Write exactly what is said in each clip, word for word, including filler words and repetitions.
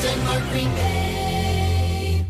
Denmark Green Bay.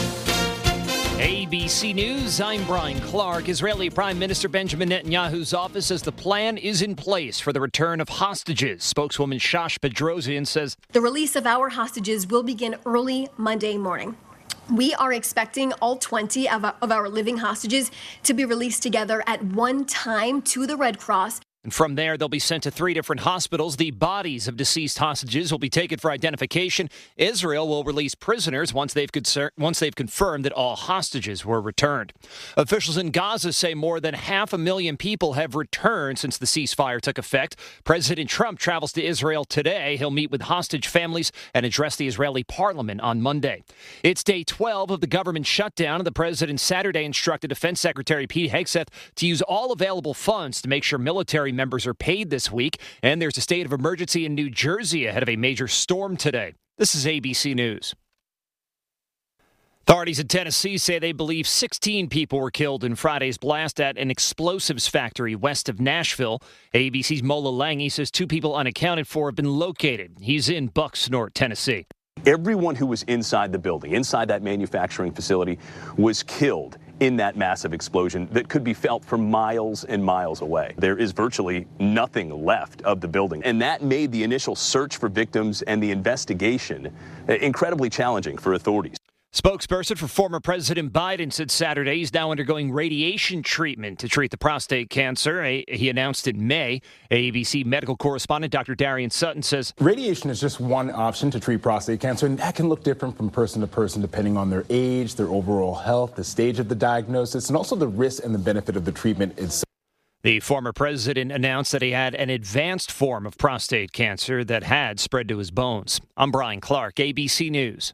A B C News, I'm Brian Clark. Israeli Prime Minister Benjamin Netanyahu's office says the plan is in place for the return of hostages. Spokeswoman Shash Bedrosian says the release of our hostages will begin early Monday morning. We are expecting all twenty of our, of our living hostages to be released together at one time to the Red Cross. And from there, they'll be sent to three different hospitals. The bodies of deceased hostages will be taken for identification. Israel will release prisoners once they've, concer- once they've confirmed that all hostages were returned. Officials in Gaza say more than half a million people have returned since the ceasefire took effect. President Trump travels to Israel today. He'll meet with hostage families and address the Israeli parliament on Monday. It's day twelve of the government shutdown, and the president Saturday instructed Defense Secretary Pete Hegseth to use all available funds to make sure military members are paid this week. And there's a state of emergency in New Jersey ahead of a major storm today. This is A B C News. Authorities in Tennessee say they believe sixteen people were killed in Friday's blast at an explosives factory west of Nashville. A B C's Mola Lange says two people unaccounted for have been located. He's in Bucksnort, Tennessee. Everyone who was inside the building, inside that manufacturing facility, was killed in that massive explosion that could be felt for miles and miles away. There is virtually nothing left of the building, and that made the initial search for victims and the investigation incredibly challenging for authorities. Spokesperson for former President Biden said Saturday he's now undergoing radiation treatment to treat the prostate cancer. He announced in May. A B C medical correspondent Doctor Darian Sutton says radiation is just one option to treat prostate cancer, and that can look different from person to person depending on their age, their overall health, the stage of the diagnosis, and also the risk and the benefit of the treatment itself. The former president announced that he had an advanced form of prostate cancer that had spread to his bones. I'm Brian Clark, A B C News.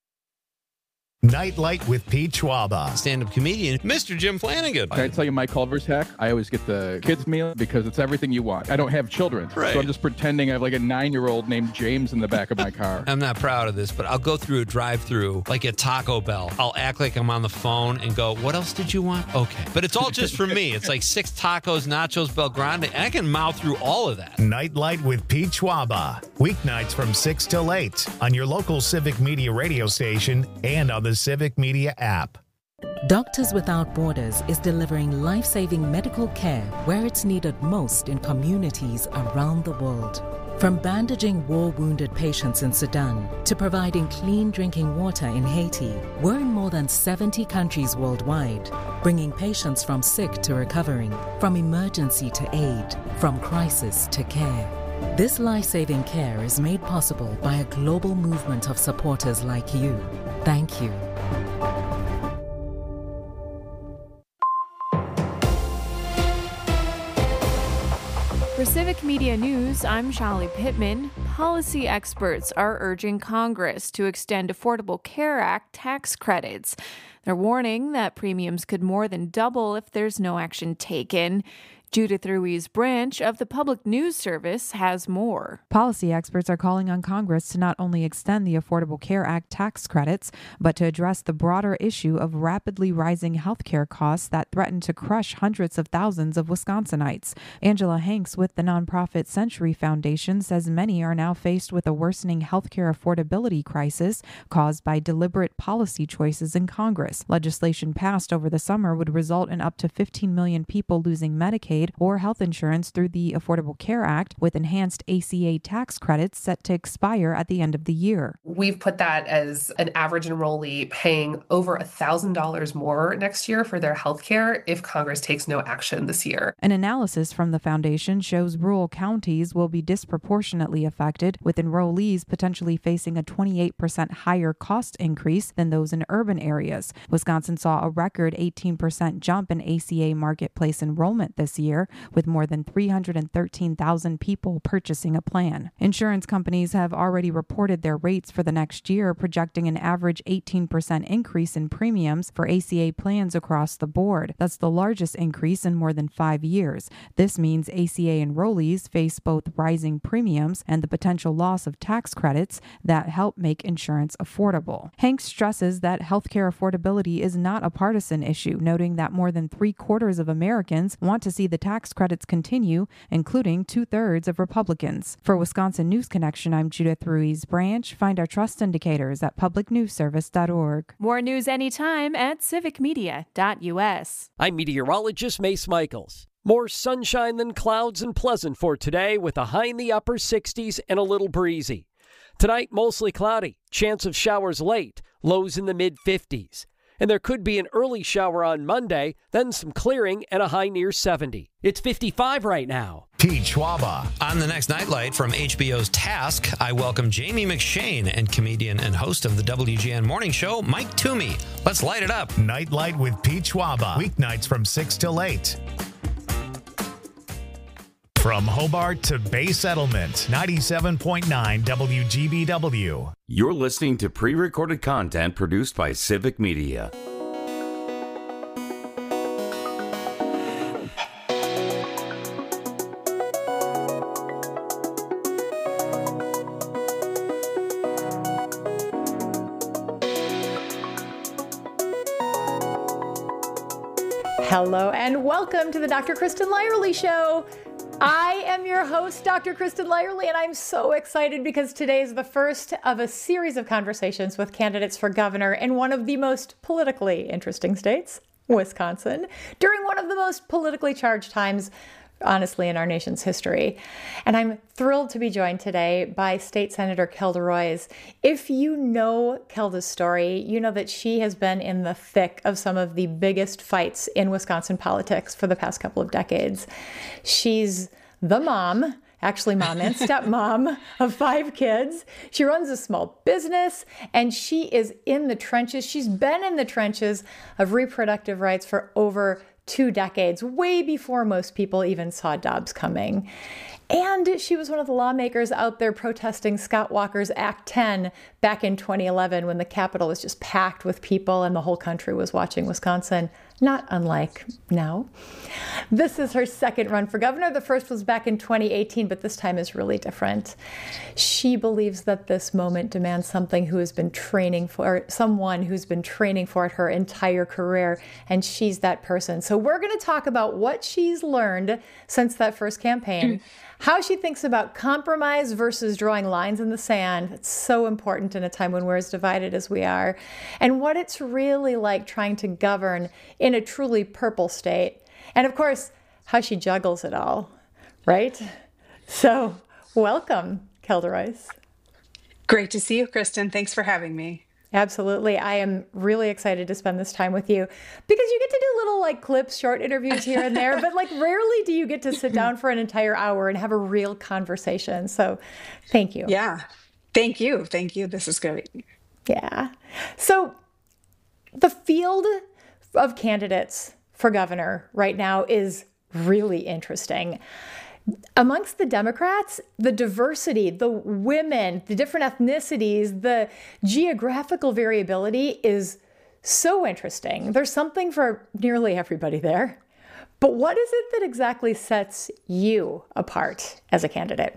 Nightlight with Pete Schwaba. Stand-up comedian, Mister Jim Flanagan. Can I tell you my Culver's hack? I always get the kids meal because it's everything you want. I don't have children, right. So I'm just pretending I have like a nine-year-old named James in the back of my car. I'm not proud of this, but I'll go through a drive-through like at Taco Bell. I'll act like I'm on the phone and go, what else did you want? Okay. But it's all just for me. It's like six tacos, nachos, Bel Grande, and I can mouth through all of that. Nightlight with Pete Schwaba. Weeknights from six till eight on your local Civic Media radio station and on the Civic Media app. Doctors Without Borders is delivering life-saving medical care where it's needed most in communities around the world. From bandaging war-wounded patients in Sudan to providing clean drinking water in Haiti, we're in more than seventy countries worldwide, bringing patients from sick to recovering, from emergency to aid, from crisis to care. This life-saving care is made possible by a global movement of supporters like you. Thank you. For Civic Media News, I'm Shallie Pittman. Policy experts are urging Congress to extend Affordable Care Act tax credits. They're warning that premiums could more than double if there's no action taken. Judith Ruiz Branch of the Public News Service has more. Policy experts are calling on Congress to not only extend the Affordable Care Act tax credits, but to address the broader issue of rapidly rising health care costs that threaten to crush hundreds of thousands of Wisconsinites. Angela Hanks with the nonprofit Century Foundation says many are now faced with a worsening health care affordability crisis caused by deliberate policy choices in Congress. Legislation passed over the summer would result in up to fifteen million people losing Medicaid or health insurance through the Affordable Care Act, with enhanced A C A tax credits set to expire at the end of the year. We've put that as an average enrollee paying over one thousand dollars more next year for their health care if Congress takes no action this year. An analysis from the foundation shows rural counties will be disproportionately affected, with enrollees potentially facing a twenty-eight percent higher cost increase than those in urban areas. Wisconsin saw a record eighteen percent jump in A C A marketplace enrollment this year, with more than three hundred thirteen thousand people purchasing a plan. Insurance companies have already reported their rates for the next year, projecting an average eighteen percent increase in premiums for A C A plans across the board. That's the largest increase in more than five years. This means A C A enrollees face both rising premiums and the potential loss of tax credits that help make insurance affordable. Hanks stresses that healthcare affordability is not a partisan issue, noting that more than three quarters of Americans want to see the the tax credits continue, including two-thirds of Republicans. For Wisconsin News Connection, I'm Judith Ruiz Branch. Find our trust indicators at public news service dot org. More news anytime at civic media dot u s. I'm meteorologist Mace Michaels. More sunshine than clouds and pleasant for today with a high in the upper sixties and a little breezy. Tonight, mostly cloudy, chance of showers late, lows in the mid fifties. And there could be an early shower on Monday, then some clearing and a high near seventy. It's fifty-five right now. Pete Schwaba. On the next Nightlight from H B O's Task, I welcome Jamie McShane and comedian and host of the W G N Morning Show, Mike Toomey. Let's light it up. Nightlight with Pete Schwaba. Weeknights from six till eight. From Hobart to Bay Settlement, ninety-seven point nine W G B W. You're listening to pre-recorded content produced by Civic Media. Hello and welcome to the Doctor Kristen Lyerly Show. I am your host, Doctor Kristen Lyerly, and I'm so excited because today is the first of a series of conversations with candidates for governor in one of the most politically interesting states, Wisconsin, during one of the most politically charged times, honestly, in our nation's history. And I'm thrilled to be joined today by State Senator Kelda Roys. If you know Kelda's story, you know that she has been in the thick of some of the biggest fights in Wisconsin politics for the past couple of decades. She's the mom, actually mom and stepmom of five kids. She runs a small business and she is in the trenches. She's been in the trenches of reproductive rights for over two decades, way before most people even saw Dobbs coming. And she was one of the lawmakers out there protesting Scott Walker's Act ten back in twenty eleven when the Capitol was just packed with people and the whole country was watching Wisconsin, not unlike now. This is her second run for governor. The first was back in twenty eighteen, but this time is really different. She believes that this moment demands something who has been training for, someone who's been training for it her entire career, and she's that person. So we're going to talk about what she's learned since that first campaign, how she thinks about compromise versus drawing lines in the sand. It's so important in a time when we're as divided as we are, and what it's really like trying to govern in a truly purple state. And of course, how she juggles it all, right? So welcome, Kelda Roys. Great to see you, Kristen. Thanks for having me. Absolutely. I am really excited to spend this time with you because you get to do little like clips, short interviews here and there, but like rarely do you get to sit down for an entire hour and have a real conversation. So thank you. Yeah. Thank you. Thank you. This is great. Yeah. So the field of candidates for governor right now is really interesting. Amongst the Democrats, the diversity, the women, the different ethnicities, the geographical variability is so interesting. There's something for nearly everybody there. But what is it that exactly sets you apart as a candidate?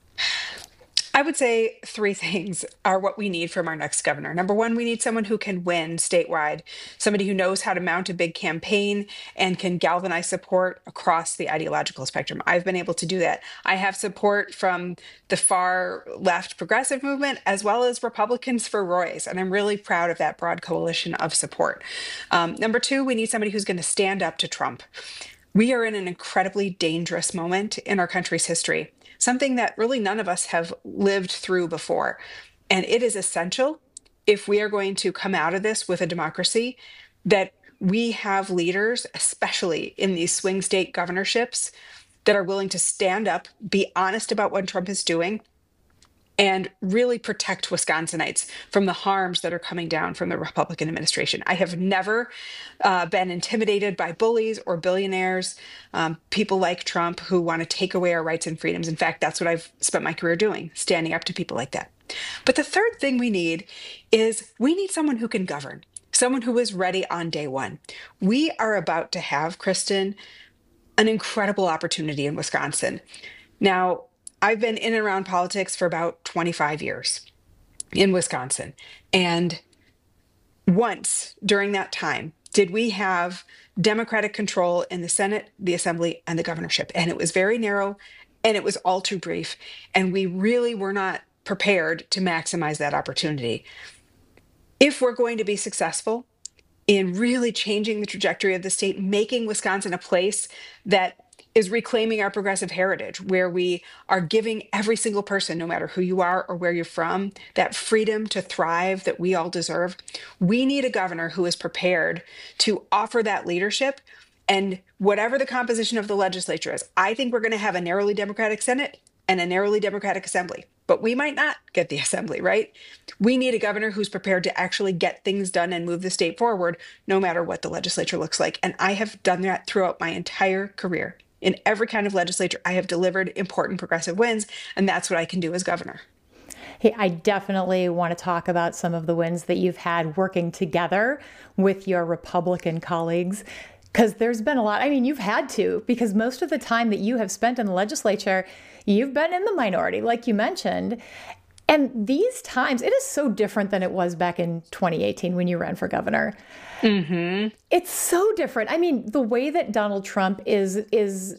I would say three things are what we need from our next governor. Number one, we need someone who can win statewide, somebody who knows how to mount a big campaign and can galvanize support across the ideological spectrum. I've been able to do that. I have support from the far left progressive movement as well as Republicans for Roys, and I'm really proud of that broad coalition of support. Um, number two, we need somebody who's going to stand up to Trump. We are in an incredibly dangerous moment in our country's history, something that really none of us have lived through before. And it is essential, if we are going to come out of this with a democracy, that we have leaders, especially in these swing state governorships, that are willing to stand up, be honest about what Trump is doing, and really protect Wisconsinites from the harms that are coming down from the Republican administration. I have never uh, been intimidated by bullies or billionaires, um, people like Trump who want to take away our rights and freedoms. In fact, that's what I've spent my career doing, standing up to people like that. But the third thing we need is we need someone who can govern, someone who is ready on day one. We are about to have, Kristen, an incredible opportunity in Wisconsin. Now, I've been in and around politics for about twenty-five years in Wisconsin. And once during that time, did we have Democratic control in the Senate, the Assembly, and the governorship. And it was very narrow, and it was all too brief. And we really were not prepared to maximize that opportunity. If we're going to be successful in really changing the trajectory of the state, making Wisconsin a place that is reclaiming our progressive heritage, where we are giving every single person, no matter who you are or where you're from, that freedom to thrive that we all deserve, we need a governor who is prepared to offer that leadership. And whatever the composition of the legislature is, I think we're going to have a narrowly Democratic Senate and a narrowly Democratic Assembly. But we might not get the Assembly, right? We need a governor who's prepared to actually get things done and move the state forward, no matter what the legislature looks like. And I have done that throughout my entire career. In every kind of legislature, I have delivered important progressive wins, and that's what I can do as governor. Hey, I definitely want to talk about some of the wins that you've had working together with your Republican colleagues, because there's been a lot. I mean, you've had to, because most of the time that you have spent in the legislature, you've been in the minority, like you mentioned. And these times, it is so different than it was back in twenty eighteen when you ran for governor. Mm-hmm. It's so different. I mean, the way that Donald Trump is is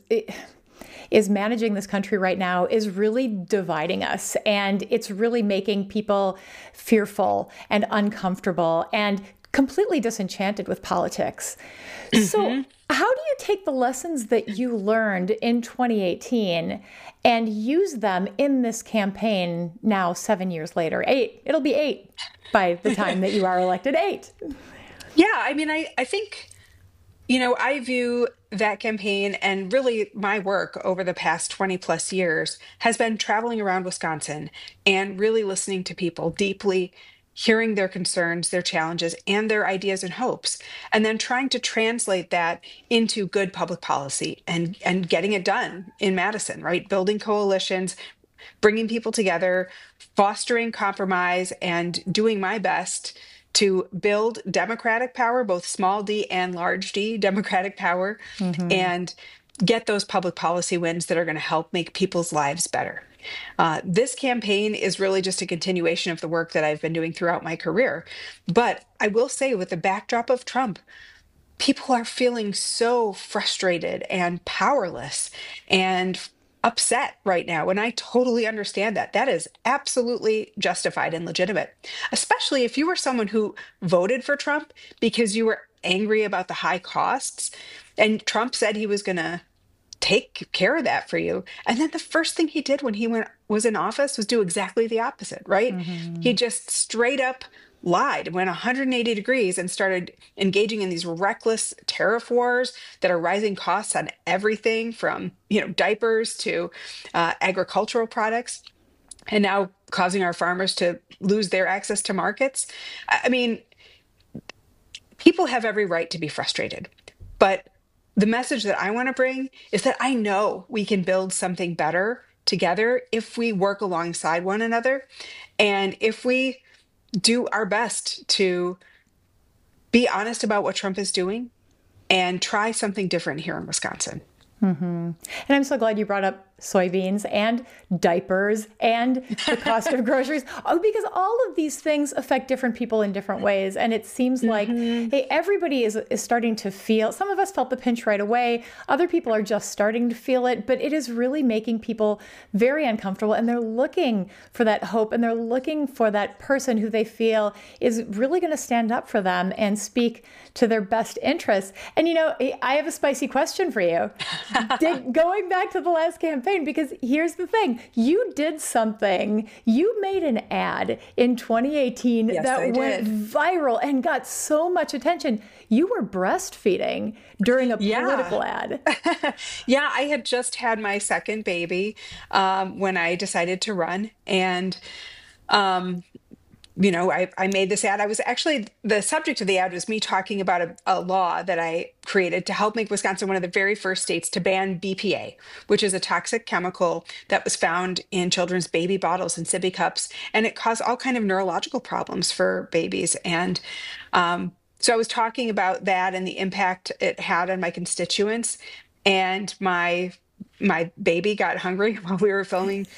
is managing this country right now is really dividing us, and it's really making people fearful and uncomfortable and completely disenchanted with politics. Mm-hmm. So how do you take the lessons that you learned in twenty eighteen and use them in this campaign now, seven years later? Eight. It'll be eight by the time that you are elected. Eight. Yeah, I mean, I, I think, you know, I view that campaign and really my work over the past twenty plus years has been traveling around Wisconsin and really listening to people deeply, hearing their concerns, their challenges, and their ideas and hopes, and then trying to translate that into good public policy and, and getting it done in Madison, right? Building coalitions, bringing people together, fostering compromise, and doing my best to build Democratic power, both small d and large d Democratic power, mm-hmm. and get those public policy wins that are going to help make people's lives better. Uh, this campaign is really just a continuation of the work that I've been doing throughout my career. But I will say, with the backdrop of Trump, people are feeling so frustrated and powerless and upset right now. And I totally understand that. That is absolutely justified and legitimate, especially if you were someone who voted for Trump because you were angry about the high costs. And Trump said he was going to take care of that for you. And then the first thing he did when he went, was in office was do exactly the opposite, right? Mm-hmm. He just straight up lied, went one hundred eighty degrees and started engaging in these reckless tariff wars that are rising costs on everything from, you know, diapers to uh, agricultural products, and now causing our farmers to lose their access to markets. I mean, people have every right to be frustrated, but the message that I want to bring is that I know we can build something better together if we work alongside one another, and if we do our best to be honest about what Trump is doing and try something different here in Wisconsin. Mm-hmm. And I'm so glad you brought up soybeans and diapers and the cost of groceries, oh, because all of these things affect different people in different ways. And it seems like, mm-hmm. hey, everybody is, is starting to feel, some of us felt the pinch right away. Other people are just starting to feel it, but it is really making people very uncomfortable, and they're looking for that hope, and they're looking for that person who they feel is really going to stand up for them and speak to their best interests. And, you know, I have a spicy question for you. Did, going back to the last campaign, because here's the thing, you did something, you made an ad in twenty eighteen yes, that I went did. viral and got so much attention. You were breastfeeding during a yeah. political ad. Yeah, I had just had my second baby um, when I decided to run. And um, you know, I, I made this ad. I was actually, the subject of the ad was me talking about a, a law that I created to help make Wisconsin one of the very first states to ban B P A, which is a toxic chemical that was found in children's baby bottles and sippy cups. And it caused all kind of neurological problems for babies. And um, so I was talking about that and the impact it had on my constituents. And my my baby got hungry while we were filming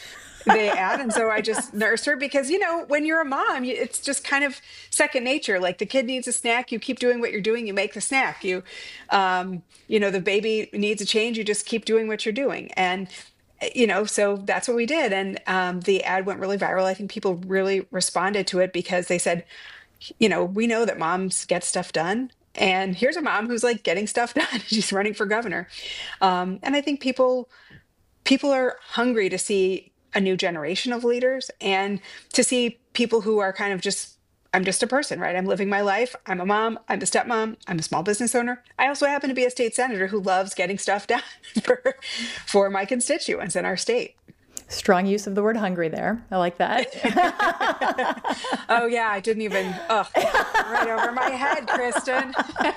the ad. And so I just nursed her because, you know, when you're a mom, you- it's just kind of second nature. Like the kid needs a snack, you keep doing what you're doing, you make the snack. You, um, you know, the baby needs a change, you just keep doing what you're doing. And, you know, so that's what we did. And um, the ad went really viral. I think people really responded to it because they said, you know, we know that moms get stuff done. And here's a mom who's like getting stuff done. She's running for governor. Um, and I think people people are hungry to see a new generation of leaders and to see people who are kind of just, I'm just a person, right? I'm living my life. I'm a mom. I'm a stepmom. I'm a small business owner. I also happen to be a state senator who loves getting stuff done for, for my constituents in our state. Strong use of the word hungry there. I like that. Oh, yeah. I didn't even, ugh, right over my head, Kristen.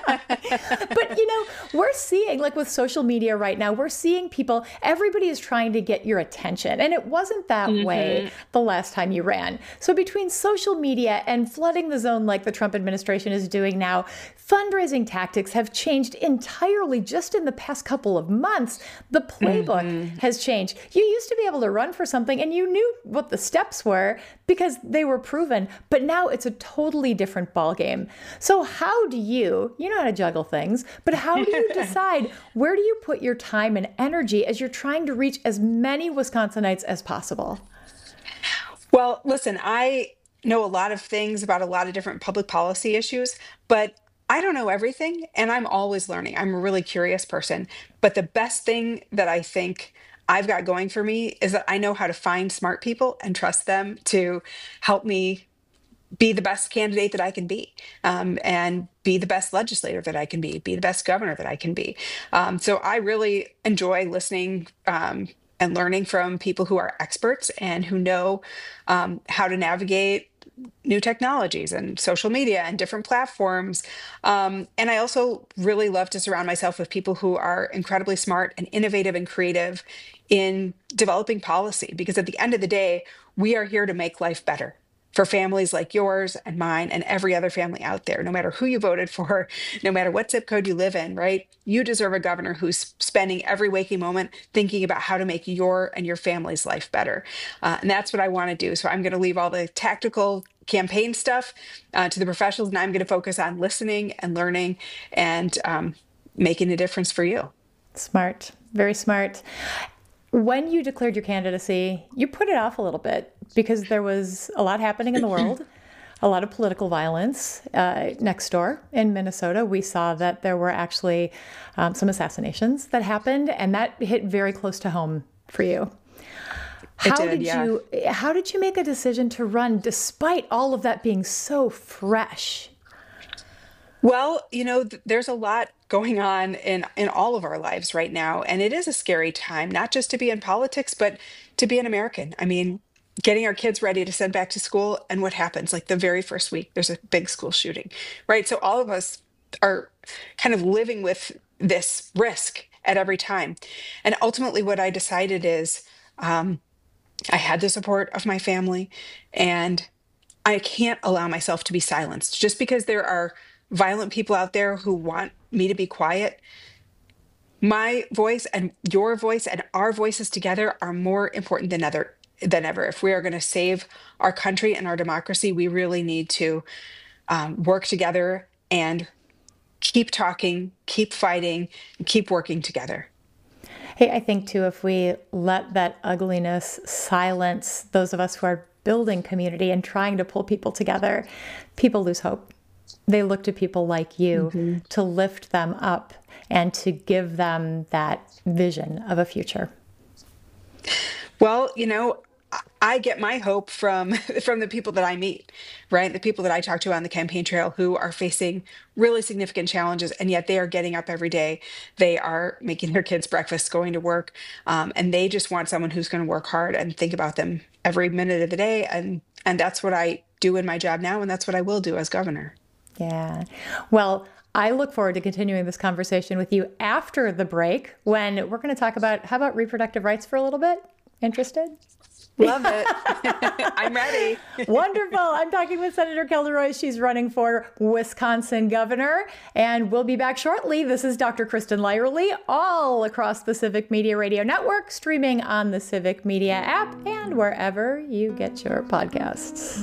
But, you know, we're seeing, like with social media right now, we're seeing people, everybody is trying to get your attention. And it wasn't that mm-hmm. way the last time you ran. So between social media and flooding the zone like the Trump administration is doing now, fundraising tactics have changed entirely just in the past couple of months. The playbook mm-hmm. has changed. You used to be able to run for something and you knew what the steps were because they were proven, but now it's a totally different ballgame. So how do you, you know how to juggle things, but how do you decide where do you put your time and energy as you're trying to reach as many Wisconsinites as possible? Well, listen, I know a lot of things about a lot of different public policy issues, but I don't know everything and I'm always learning. I'm a really curious person, but the best thing that I think I've got going for me is that I know how to find smart people and trust them to help me be the best candidate that I can be, um, and be the best legislator that I can be, be the best governor that I can be. Um, so I really enjoy listening um, and learning from people who are experts and who know um, how to navigate new technologies and social media and different platforms. Um, and I also really love to surround myself with people who are incredibly smart and innovative and creative in developing policy, because at the end of the day, we are here to make life better for families like yours and mine and every other family out there, no matter who you voted for, no matter what zip code you live in, right? You deserve a governor who's spending every waking moment thinking about how to make your and your family's life better. Uh, and that's what I want to do. So I'm going to leave all the tactical campaign stuff uh, to the professionals, and I'm going to focus on listening and learning and um, making a difference for you. Smart, very smart. When you declared your candidacy, you put it off a little bit because there was a lot happening in the world, a lot of political violence. Uh, next door in Minnesota, we saw that there were actually um, some assassinations that happened, and that hit very close to home for you. How did, did yeah. you how did you make a decision to run despite all of that being so fresh? Well, you know, th- there's a lot going on in, in all of our lives right now. And it is a scary time, not just to be in politics, but to be an American. I mean, getting our kids ready to send back to school. And what happens? Like the very first week, there's a big school shooting, right? So all of us are kind of living with this risk at every time. And ultimately, what I decided is um, I had the support of my family, and I can't allow myself to be silenced just because there are violent people out there who want me to be quiet. My voice and your voice and our voices together are more important than ever. Than ever. If we are going to save our country and our democracy, we really need to um, work together and keep talking, keep fighting, and keep working together. Hey, I think too, if we let that ugliness silence those of us who are building community and trying to pull people together, people lose hope. They look to people like you mm-hmm. to lift them up and to give them that vision of a future. Well, you know, I get my hope from from the people that I meet, right? The people that I talk to on the campaign trail who are facing really significant challenges, and yet they are getting up every day. They are making their kids breakfast, going to work, um, and they just want someone who's going to work hard and think about them every minute of the day. And and that's what I do in my job now, and that's what I will do as governor. Yeah. Well, I look forward to continuing this conversation with you after the break when we're going to talk about, how about reproductive rights for a little bit? Interested? Love it. I'm ready. Wonderful. I'm talking with Senator Kelda Roys. She's running for Wisconsin governor, and we'll be back shortly. This is Doctor Kristen Lyerly, all across the Civic Media Radio Network, streaming on the Civic Media app and wherever you get your podcasts.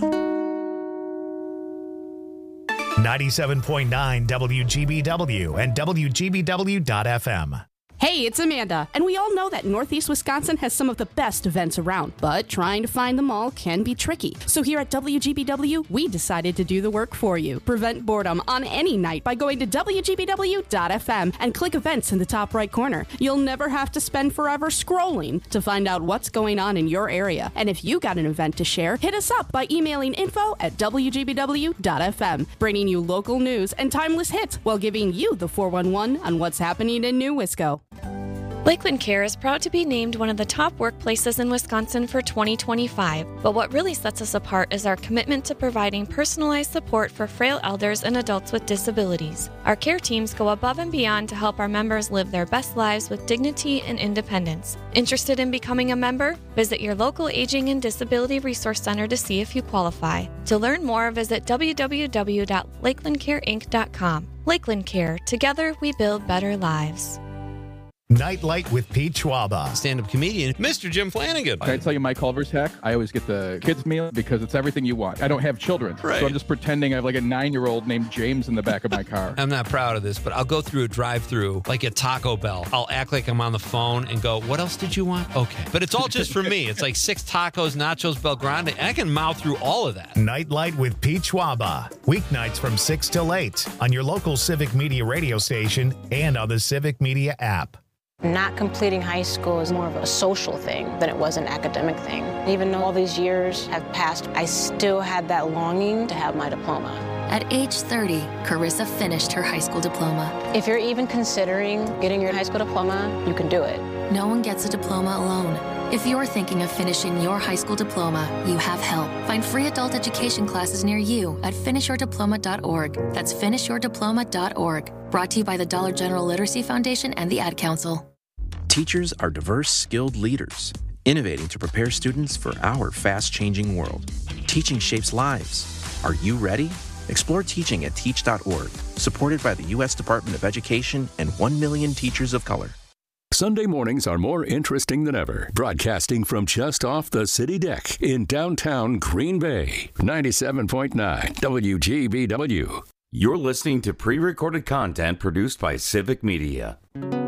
ninety-seven point nine W G B W and W G B W dot F M. Hey, it's Amanda, and we all know that Northeast Wisconsin has some of the best events around, but trying to find them all can be tricky. So here at W G B W, we decided to do the work for you. Prevent boredom on any night by going to W G B W dot F M and click events in the top right corner. You'll never have to spend forever scrolling to find out what's going on in your area. And if you got an event to share, hit us up by emailing info at W G B W dot F M, bringing you local news and timeless hits while giving you the four one one on what's happening in New Wisco. Lakeland Care is proud to be named one of the top workplaces in Wisconsin for twenty twenty-five, but what really sets us apart is our commitment to providing personalized support for frail elders and adults with disabilities. Our care teams go above and beyond to help our members live their best lives with dignity and independence. Interested in becoming a member? Visit your local Aging and Disability Resource Center to see if you qualify. To learn more, visit w w w dot lakeland care inc dot com. Lakeland Care. Together, we build better lives. Nightlight with Pete Schwaba. Stand-up comedian, Mister Jim Flanagan. Can I tell you my Culver's hack? I always get the kids meal because it's everything you want. I don't have children, Right. so I'm just pretending I have like a nine-year-old named James in the back of my car. I'm not proud of this, but I'll go through a drive-through like at Taco Bell. I'll act like I'm on the phone and go, what else did you want? Okay. But it's all just for me. It's like six tacos, nachos, Bel Grande, and I can mouth through all of that. Nightlight with Pete Schwaba. Weeknights from six till eight on your local Civic Media radio station and on the Civic Media app. Not completing high school is more of a social thing than it was an academic thing. Even though all these years have passed, I still had that longing to have my diploma. At age thirty, Carissa finished her high school diploma. If you're even considering getting your high school diploma, you can do it. No one gets a diploma alone. If you're thinking of finishing your high school diploma, you have help. Find free adult education classes near you at finish your diploma dot org. That's finish your diploma dot org. Brought to you by the Dollar General Literacy Foundation and the Ad Council. Teachers are diverse, skilled leaders, innovating to prepare students for our fast-changing world. Teaching shapes lives. Are you ready? Explore teaching at teach dot org, supported by the U S Department of Education and one million teachers of color. Sunday mornings are more interesting than ever. Broadcasting from just off the city deck in downtown Green Bay. ninety-seven point nine W G B W. You're listening to pre-recorded content produced by Civic Media.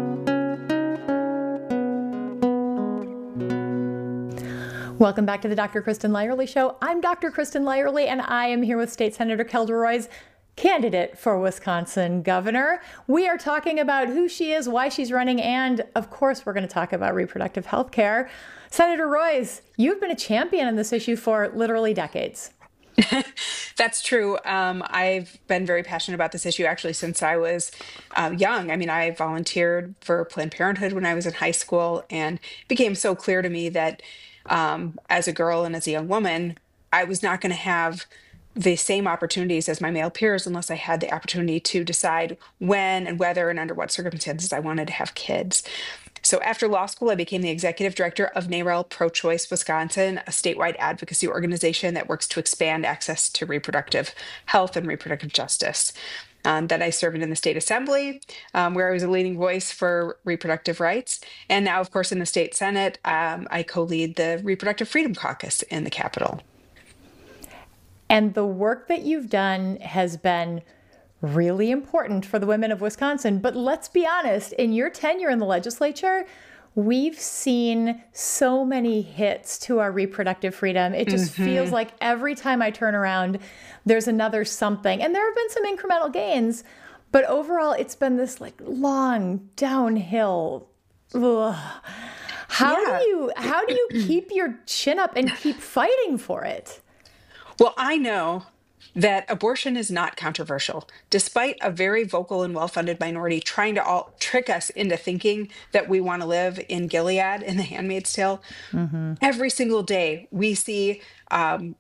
Welcome back to the Doctor Kristen Lyerly Show. I'm Doctor Kristen Lyerly, and I am here with State Senator Kelda Roys, candidate for Wisconsin governor. We are talking about who she is, why she's running, and of course, we're going to talk about reproductive health care. Senator Roys, you've been a champion on this issue for literally decades. That's true. Um, I've been very passionate about this issue actually since I was uh, young. I mean, I volunteered for Planned Parenthood when I was in high school, and it became so clear to me that um, as a girl and as a young woman, I was not going to have the same opportunities as my male peers unless I had the opportunity to decide when and whether and under what circumstances I wanted to have kids. So after law school, I became the executive director of NARAL Pro-Choice Wisconsin, a statewide advocacy organization that works to expand access to reproductive health and reproductive justice. Um, then I served in the state assembly, um, where I was a leading voice for reproductive rights. And now, of course, in the state senate, um, I co-lead the Reproductive Freedom Caucus in the Capitol. And the work that you've done has been really important for the women of Wisconsin. But let's be honest, in your tenure in the legislature, we've seen so many hits to our reproductive freedom. It just mm-hmm. feels like every time I turn around, there's another something. And there have been some incremental gains, but overall, it's been this like long downhill. Ugh. How yeah. do you how do you keep your chin up and keep fighting for it? Well, I know that abortion is not controversial, despite a very vocal and well-funded minority trying to all trick us into thinking that we want to live in Gilead in The Handmaid's Tale. Mm-hmm. Every single day we see um,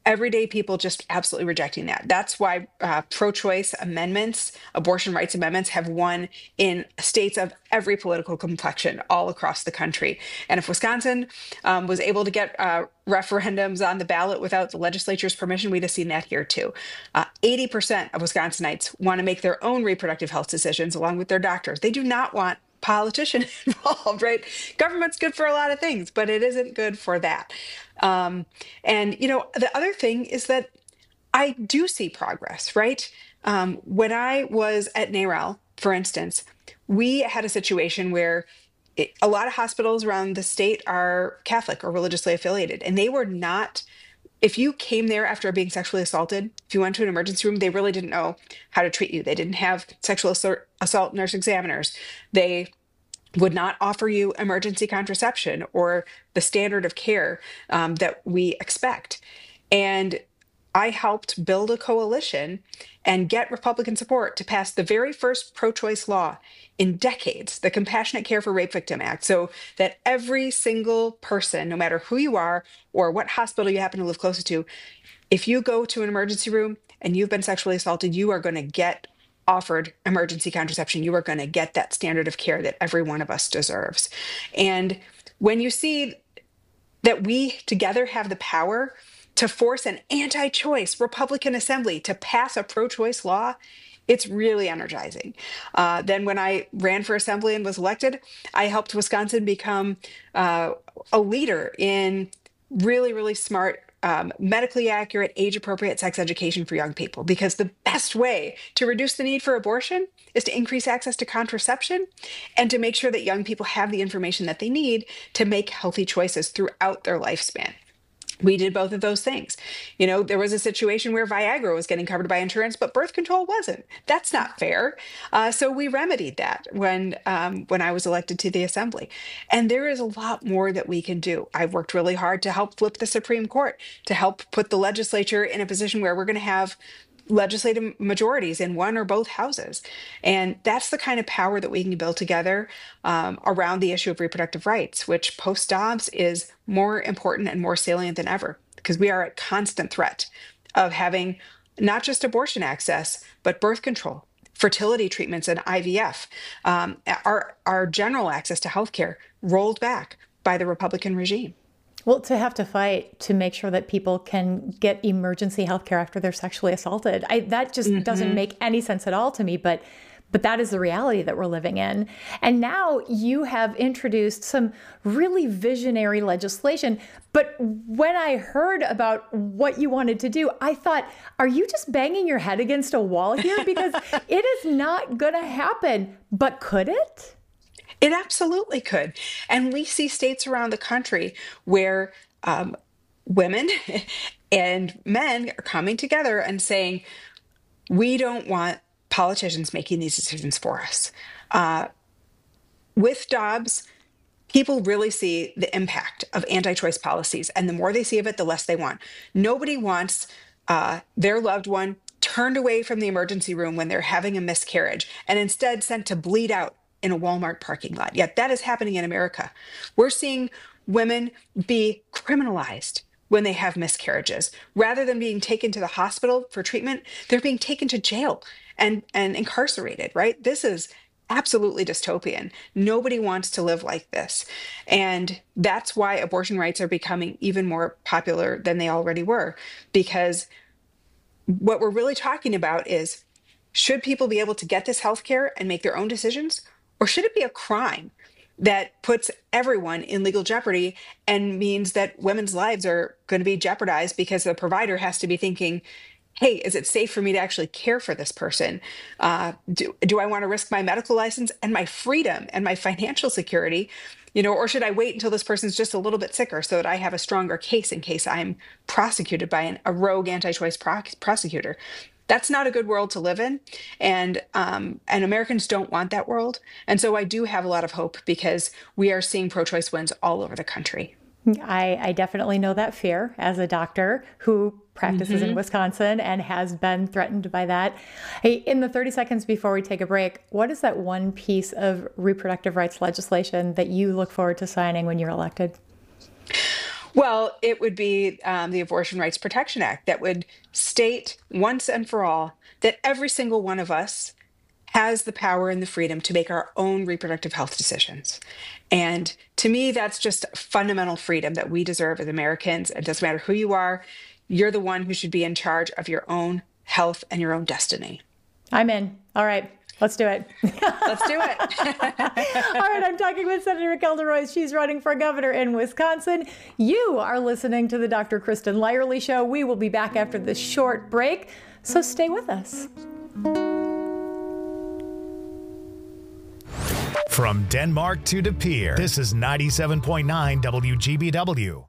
everyday people just absolutely rejecting that. That's why uh, pro-choice amendments, abortion rights amendments have won in states of every political complexion all across the country. And if Wisconsin um, was able to get uh, referendums on the ballot without the legislature's permission, we'd have seen that here too. Uh, eighty percent of Wisconsinites want to make their own reproductive health decisions along with their doctors. They do not want politician involved, right? Government's good for a lot of things, but it isn't good for that. Um, and, you know, the other thing is that I do see progress, right? Um, when I was at NARAL, for instance, we had a situation where it, a lot of hospitals around the state are Catholic or religiously affiliated, and they were not, if you came there after being sexually assaulted, if you went to an emergency room, they really didn't know how to treat you. They didn't have sexual assault nurse examiners. They would not offer you emergency contraception or the standard of care um, that we expect. And I helped build a coalition and get Republican support to pass the very first pro-choice law in decades, the Compassionate Care for Rape Victim Act, so that every single person, no matter who you are or what hospital you happen to live closest to, if you go to an emergency room and you've been sexually assaulted, you are going to get offered emergency contraception. You are going to get that standard of care that every one of us deserves. And when you see that we together have the power to force an anti-choice Republican assembly to pass a pro-choice law, it's really energizing. Uh, then when I ran for assembly and was elected, I helped Wisconsin become uh, a leader in really, really smart Um, medically accurate, age-appropriate sex education for young people, because the best way to reduce the need for abortion is to increase access to contraception and to make sure that young people have the information that they need to make healthy choices throughout their lifespan. We did both of those things. You know, there was a situation where Viagra was getting covered by insurance, but birth control wasn't. That's not fair. Uh, so we remedied that when um, when I was elected to the assembly. And there is a lot more that we can do. I've worked really hard to help flip the Supreme Court, to help put the legislature in a position where we're going to have legislative majorities in one or both houses. And that's the kind of power that we can build together um, around the issue of reproductive rights, which post-Dobbs is more important and more salient than ever, because we are at constant threat of having not just abortion access, but birth control, fertility treatments, and I V F, um, our, our general access to healthcare rolled back by the Republican regime. Well, to have to fight to make sure that people can get emergency health care after they're sexually assaulted, I, that just mm-hmm. doesn't make any sense at all to me. But but that is the reality that we're living in. And now you have introduced some really visionary legislation. But when I heard about what you wanted to do, I thought, are you just banging your head against a wall here? Because it is not going to happen. But could it? It absolutely could. And we see states around the country where um, women and men are coming together and saying, we don't want politicians making these decisions for us. Uh, with Dobbs, people really see the impact of anti-choice policies. And the more they see of it, the less they want. Nobody wants uh, their loved one turned away from the emergency room when they're having a miscarriage and instead sent to bleed out in a Walmart parking lot. Yet that is happening in America. We're seeing women be criminalized when they have miscarriages. Rather than being taken to the hospital for treatment, they're being taken to jail and, and incarcerated, right? This is absolutely dystopian. Nobody wants to live like this. And that's why abortion rights are becoming even more popular than they already were. Because what we're really talking about is, should people be able to get this health care and make their own decisions? Or should it be a crime that puts everyone in legal jeopardy and means that women's lives are going to be jeopardized because the provider has to be thinking, hey, is it safe for me to actually care for this person? Uh, do, do I want to risk my medical license and my freedom and my financial security? You know, or should I wait until this person's just a little bit sicker so that I have a stronger case in case I'm prosecuted by an, a rogue anti-choice pro- prosecutor? That's not a good world to live in. And um, and Americans don't want that world. And so I do have a lot of hope because we are seeing pro-choice wins all over the country. I, I definitely know that fear as a doctor who practices mm-hmm. in Wisconsin and has been threatened by that. Hey, in the thirty seconds before we take a break, what is that one piece of reproductive rights legislation that you look forward to signing when you're elected? Well, it would be um, the Abortion Rights Protection Act that would state once and for all that every single one of us has the power and the freedom to make our own reproductive health decisions. And to me, that's just fundamental freedom that we deserve as Americans. It doesn't matter who you are. You're the one who should be in charge of your own health and your own destiny. I'm in. All right. Let's do it. Let's do it. All right, I'm talking with Senator Kelda Roys. She's running for governor in Wisconsin. You are listening to the Doctor Kristen Lyerly Show. We will be back after this short break, so stay with us. From Denmark to De Pere, this is ninety-seven point nine W G B W.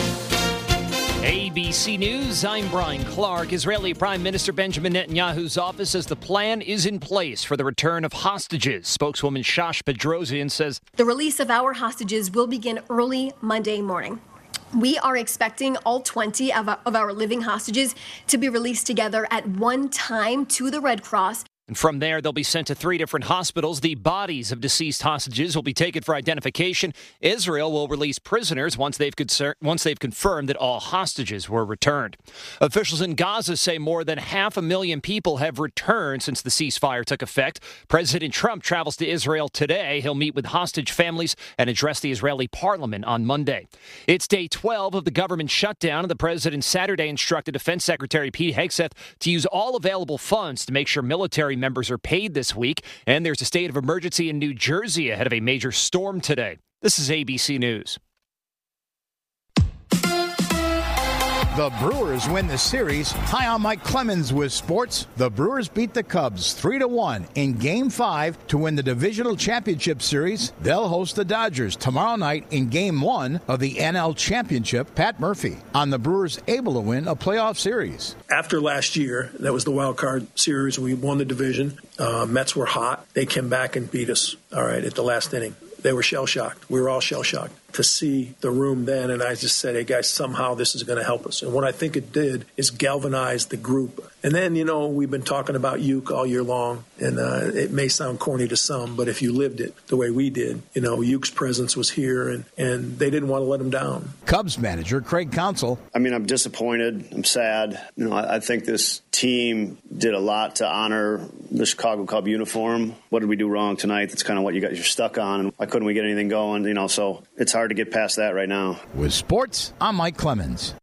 A B C News, I'm Brian Clark. Israeli Prime Minister Benjamin Netanyahu's office says the plan is in place for the return of hostages. Spokeswoman Shash Bedrosian says the release of our hostages will begin early Monday morning. We are expecting all twenty of our, of our living hostages to be released together at one time to the Red Cross. And from there, they'll be sent to three different hospitals. The bodies of deceased hostages will be taken for identification. Israel will release prisoners once they've, concer- once they've confirmed that all hostages were returned. Officials in Gaza say more than half a million people have returned since the ceasefire took effect. President Trump travels to Israel today. He'll meet with hostage families and address the Israeli parliament on Monday. It's day twelve of the government shutdown, and the president Saturday instructed Defense Secretary Pete Hegseth to use all available funds to make sure military members are paid this week. And there's a state of emergency in New Jersey ahead of a major storm today. This is A B C News. The Brewers win the series. Hi, I'm Mike Clemens with sports. The Brewers beat the Cubs three to one in Game five to win the Divisional Championship Series. They'll host the Dodgers tomorrow night in Game one of the N L Championship. Pat Murphy on the Brewers able to win a playoff series. After last year, that was the wild card series. We won the division. Uh, Mets were hot. They came back and beat us, all right, at the last inning. They were shell-shocked. We were all shell-shocked to see the room then, and I just said, hey, guys, somehow this is going to help us. And what I think it did is galvanize the group. And then, you know, we've been talking about Uke all year long, and uh, it may sound corny to some, but if you lived it the way we did, you know, Uke's presence was here, and, and they didn't want to let him down. Cubs manager Craig Counsell. I mean, I'm disappointed. I'm sad. You know, I, I think this team did a lot to honor the Chicago Cub uniform. What did we do wrong tonight? That's kind of what you got, you're stuck on. Why couldn't we get anything going? You know, so it's hard to get past that right now. With sports, I'm Mike Clemens.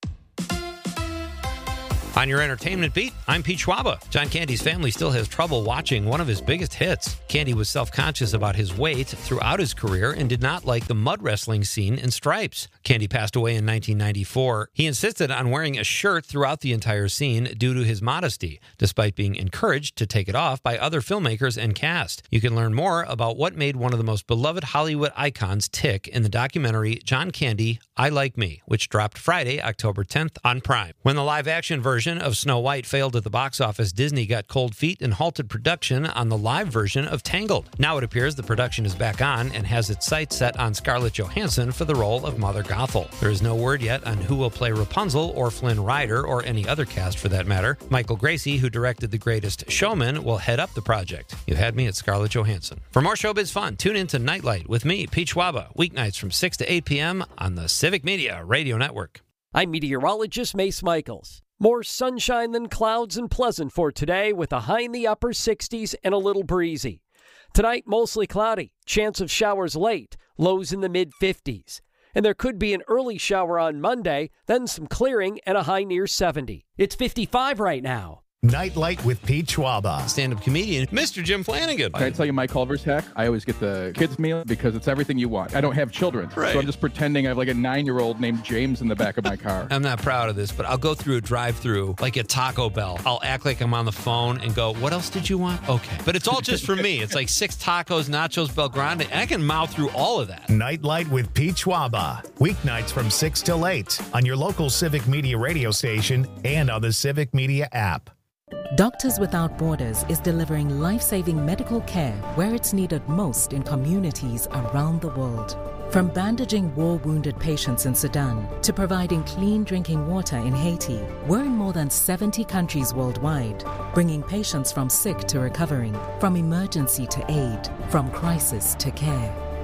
On your entertainment beat, I'm Pete Schwaba. John Candy's family still has trouble watching one of his biggest hits. Candy was self-conscious about his weight throughout his career and did not like the mud wrestling scene in Stripes. Candy passed away in nineteen ninety-four. He insisted on wearing a shirt throughout the entire scene due to his modesty, despite being encouraged to take it off by other filmmakers and cast. You can learn more about what made one of the most beloved Hollywood icons tick in the documentary John Candy, I Like Me, which dropped Friday, October tenth on Prime. When the live-action version of Snow White failed at the box office, Disney got cold feet and halted production on the live version of Tangled. Now it appears the production is back on and has its sights set on Scarlett Johansson for the role of Mother Gothel. There is no word yet on who will play Rapunzel or Flynn Rider or any other cast for that matter. Michael Gracie, who directed The Greatest Showman, will head up the project. You had me at Scarlett Johansson. For more showbiz fun, tune in to Nightlight with me, Pete Schwaba, weeknights from six to eight p.m. on the Civic Media Radio Network. I'm meteorologist Mace Michaels. More sunshine than clouds and pleasant for today with a high in the upper sixties and a little breezy. Tonight, mostly cloudy, chance of showers late, lows in the mid-fifties. And there could be an early shower on Monday, then some clearing and a high near seventy. It's fifty-five right now. Nightlight with Pete Schwaba. Stand-up comedian, Mister Jim Flanagan. Can I tell you my Culver's hack? I always get the kids' meal because it's everything you want. I don't have children, right. So I'm just pretending I have like a nine-year-old named James in the back of my car. I'm not proud of this, but I'll go through a drive-through like at Taco Bell. I'll act like I'm on the phone and go, what else did you want? Okay. But it's all just for me. It's like six tacos, nachos, Bel Grande, and I can mouth through all of that. Nightlight with Pete Schwaba. Weeknights from six till eight on your local Civic Media radio station and on the Civic Media app. Doctors Without Borders is delivering life-saving medical care where it's needed most in communities around the world. From bandaging war-wounded patients in Sudan to providing clean drinking water in Haiti, we're in more than seventy countries worldwide, bringing patients from sick to recovering, from emergency to aid, from crisis to care.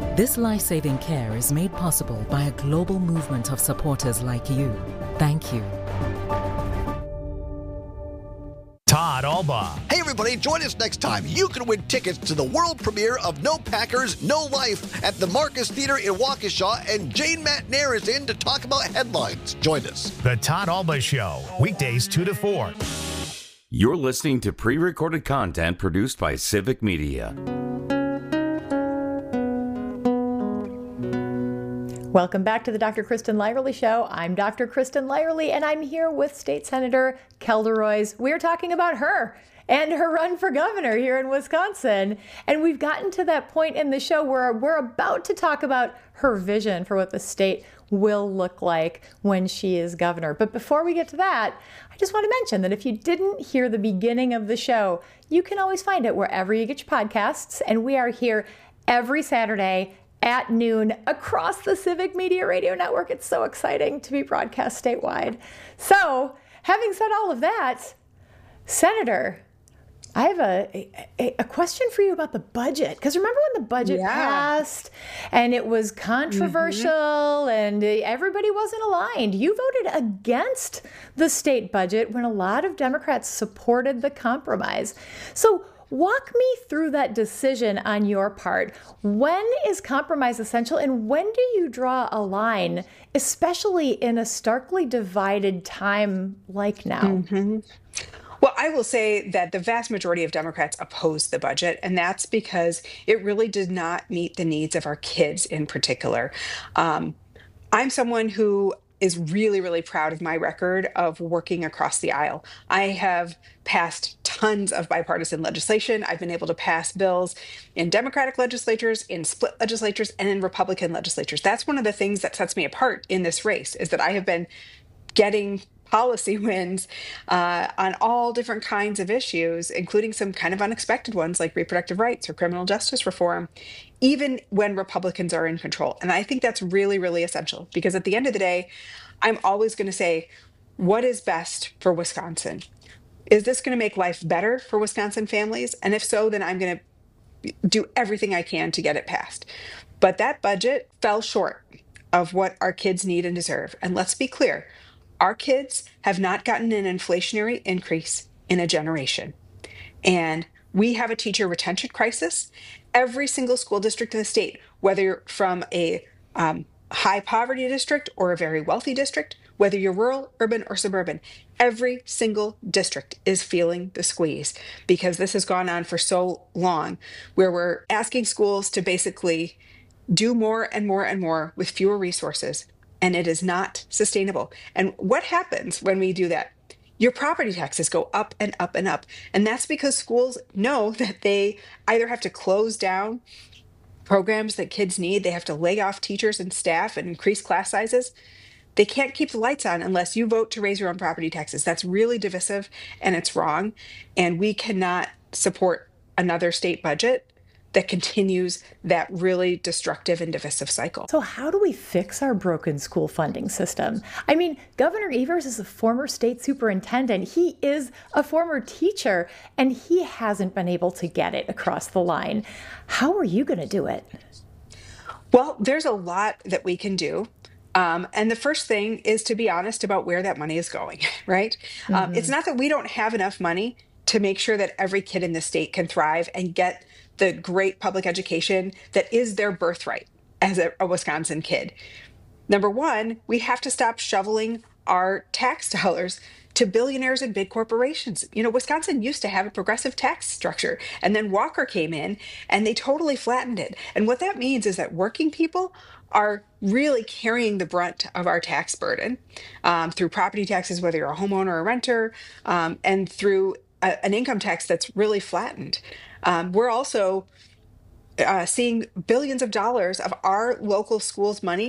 This life-saving care is made possible by a global movement of supporters like you. Thank you. Todd Alba. Hey, everybody, join us next time. You can win tickets to the world premiere of No Packers, No Life at the Marcus Theater in Waukesha, and Jane Matnair is in to talk about headlines. Join us. The Todd Alba Show, weekdays two to four. You're listening to pre-recorded content produced by Civic Media. Welcome back to the Doctor Kristen Lyerly Show. I'm Doctor Kristen Lyerly, and I'm here with State Senator Kelda Roys. We're talking about her and her run for governor here in Wisconsin. And we've gotten to that point in the show where we're about to talk about her vision for what the state will look like when she is governor. But before we get to that, I just want to mention that if you didn't hear the beginning of the show, you can always find it wherever you get your podcasts. And we are here every Saturday at noon across the Civic Media Radio Network. It's so exciting to be broadcast statewide. So, having said all of that, Senator, I have a, a, a question for you about the budget. Because remember when the budget Yeah. passed and it was controversial mm-hmm. and everybody wasn't aligned? You voted against the state budget when a lot of Democrats supported the compromise. So, walk me through that decision on your part. When is compromise essential, and when do you draw a line, especially in a starkly divided time like now? Mm-hmm. Well, I will say that the vast majority of Democrats oppose the budget, and that's because it really did not meet the needs of our kids in particular. Um, I'm someone who is really, really proud of my record of working across the aisle. I have passed tons of bipartisan legislation. I've been able to pass bills in Democratic legislatures, in split legislatures, and in Republican legislatures. That's one of the things that sets me apart in this race, is that I have been getting policy wins uh, on all different kinds of issues, including some kind of unexpected ones like reproductive rights or criminal justice reform, even when Republicans are in control. And I think that's really, really essential, because at the end of the day, I'm always going to say, what is best for Wisconsin? Is this going to make life better for Wisconsin families? And if so, then I'm going to do everything I can to get it passed. But that budget fell short of what our kids need and deserve. And let's be clear, our kids have not gotten an inflationary increase in a generation. And we have a teacher retention crisis. Every single school district in the state, whether you're from a um, high poverty district or a very wealthy district, whether you're rural, urban, or suburban, every single district is feeling the squeeze, because this has gone on for so long, where we're asking schools to basically do more and more and more with fewer resources. And it is not sustainable. And what happens when we do that? Your property taxes go up and up and up. And that's because schools know that they either have to close down programs that kids need, they have to lay off teachers and staff and increase class sizes. They can't keep the lights on unless you vote to raise your own property taxes. That's really divisive, and it's wrong. And we cannot support another state budget that continues that really destructive and divisive cycle. So how do we fix our broken school funding system? I mean, Governor Evers is a former state superintendent. He is a former teacher, and he hasn't been able to get it across the line. How are you going to do it? Well, there's a lot that we can do. Um, and the first thing is to be honest about where that money is going, right? Mm-hmm. Um, it's not that we don't have enough money to make sure that every kid in the state can thrive and get the great public education that is their birthright as a, a Wisconsin kid. Number one, we have to stop shoveling our tax dollars to billionaires and big corporations. You know, Wisconsin used to have a progressive tax structure, and then Walker came in and they totally flattened it. And what that means is that working people are really carrying the brunt of our tax burden um, through property taxes, whether you're a homeowner or a renter, um, and through a, an income tax that's really flattened. Um, we're also uh, seeing billions of dollars of our local schools' money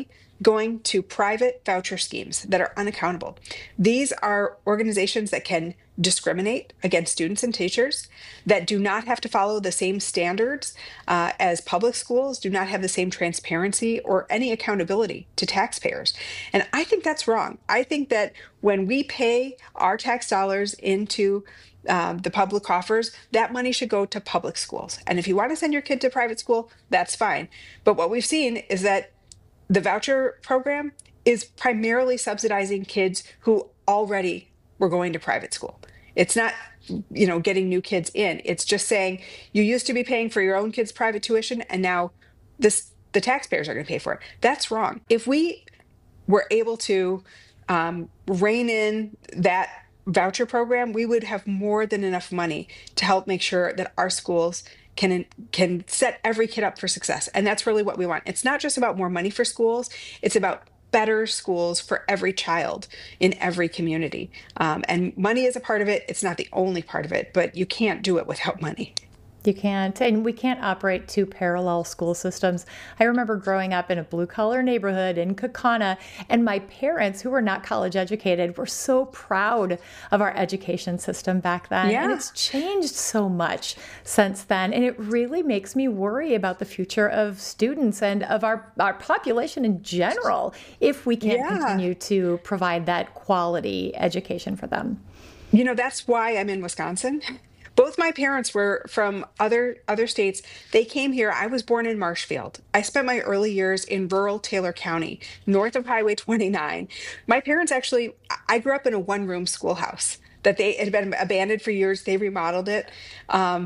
going to private voucher schemes that are unaccountable. These are organizations that can discriminate against students and teachers, that do not have to follow the same standards uh, as public schools, do not have the same transparency or any accountability to taxpayers. And I think that's wrong. I think that when we pay our tax dollars into um, the public coffers, that money should go to public schools. And if you want to send your kid to private school, that's fine. But what we've seen is that the voucher program is primarily subsidizing kids who already were going to private school. It's not, you know, getting new kids in. It's just saying you used to be paying for your own kids' private tuition, and now this the taxpayers are going to pay for it. That's wrong. If we were able to um, rein in that voucher program, we would have more than enough money to help make sure that our schools can can set every kid up for success. And that's really what we want. It's not just about more money for schools. It's about better schools for every child in every community. Um, and money is a part of it. It's not the only part of it, but you can't do it without money. You can't, and we can't operate two parallel school systems. I remember growing up in a blue-collar neighborhood in Kaukauna, and my parents, who were not college educated, were so proud of our education system back then. Yeah. And it's changed so much since then, and it really makes me worry about the future of students and of our, our population in general if we can't Yeah. continue to provide that quality education for them. You know, that's why I'm in Wisconsin. Both my parents were from other other states. They came here. I was born in Marshfield. I spent my early years in rural Taylor County, north of Highway twenty-nine. My parents actually, I grew up in a one-room schoolhouse that they had been abandoned for years. They remodeled it. Um,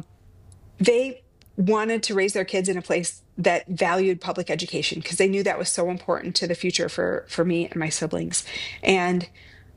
they wanted to raise their kids in a place that valued public education because they knew that was so important to the future for, for me and my siblings. And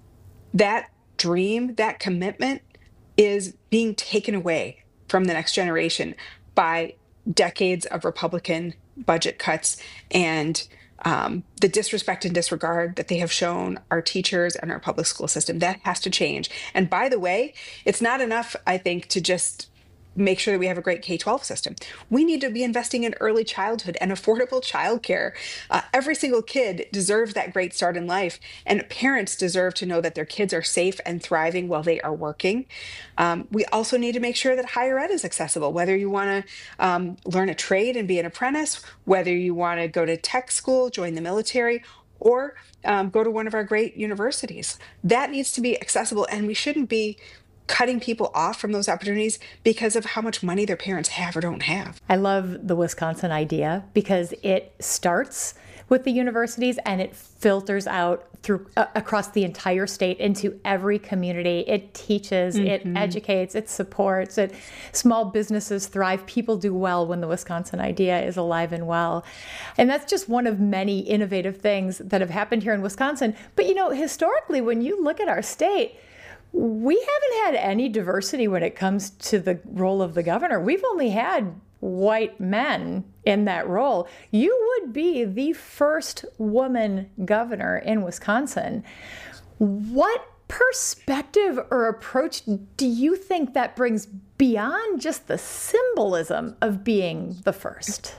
that dream, that commitment, is being taken away from the next generation by decades of Republican budget cuts and um, the disrespect and disregard that they have shown our teachers and our public school system. That has to change. And by the way, it's not enough, I think, to just make sure that we have a great K twelve system. We need to be investing in early childhood and affordable childcare. Uh, every single kid deserves that great start in life, and parents deserve to know that their kids are safe and thriving while they are working. Um, we also need to make sure that higher ed is accessible, whether you want to um, learn a trade and be an apprentice, whether you want to go to tech school, join the military, or um, go to one of our great universities. That needs to be accessible, and we shouldn't be cutting people off from those opportunities because of how much money their parents have or don't have. I love the Wisconsin idea because it starts with the universities and it filters out through uh, across the entire state into every community. It teaches, mm-hmm. it educates, it supports, it small businesses thrive. People do well when the Wisconsin idea is alive and well. And that's just one of many innovative things that have happened here in Wisconsin. But you know, historically, when you look at our state, we haven't had any diversity when it comes to the role of the governor. We've only had white men in that role. You would be the first woman governor in Wisconsin. What perspective or approach do you think that brings beyond just the symbolism of being the first?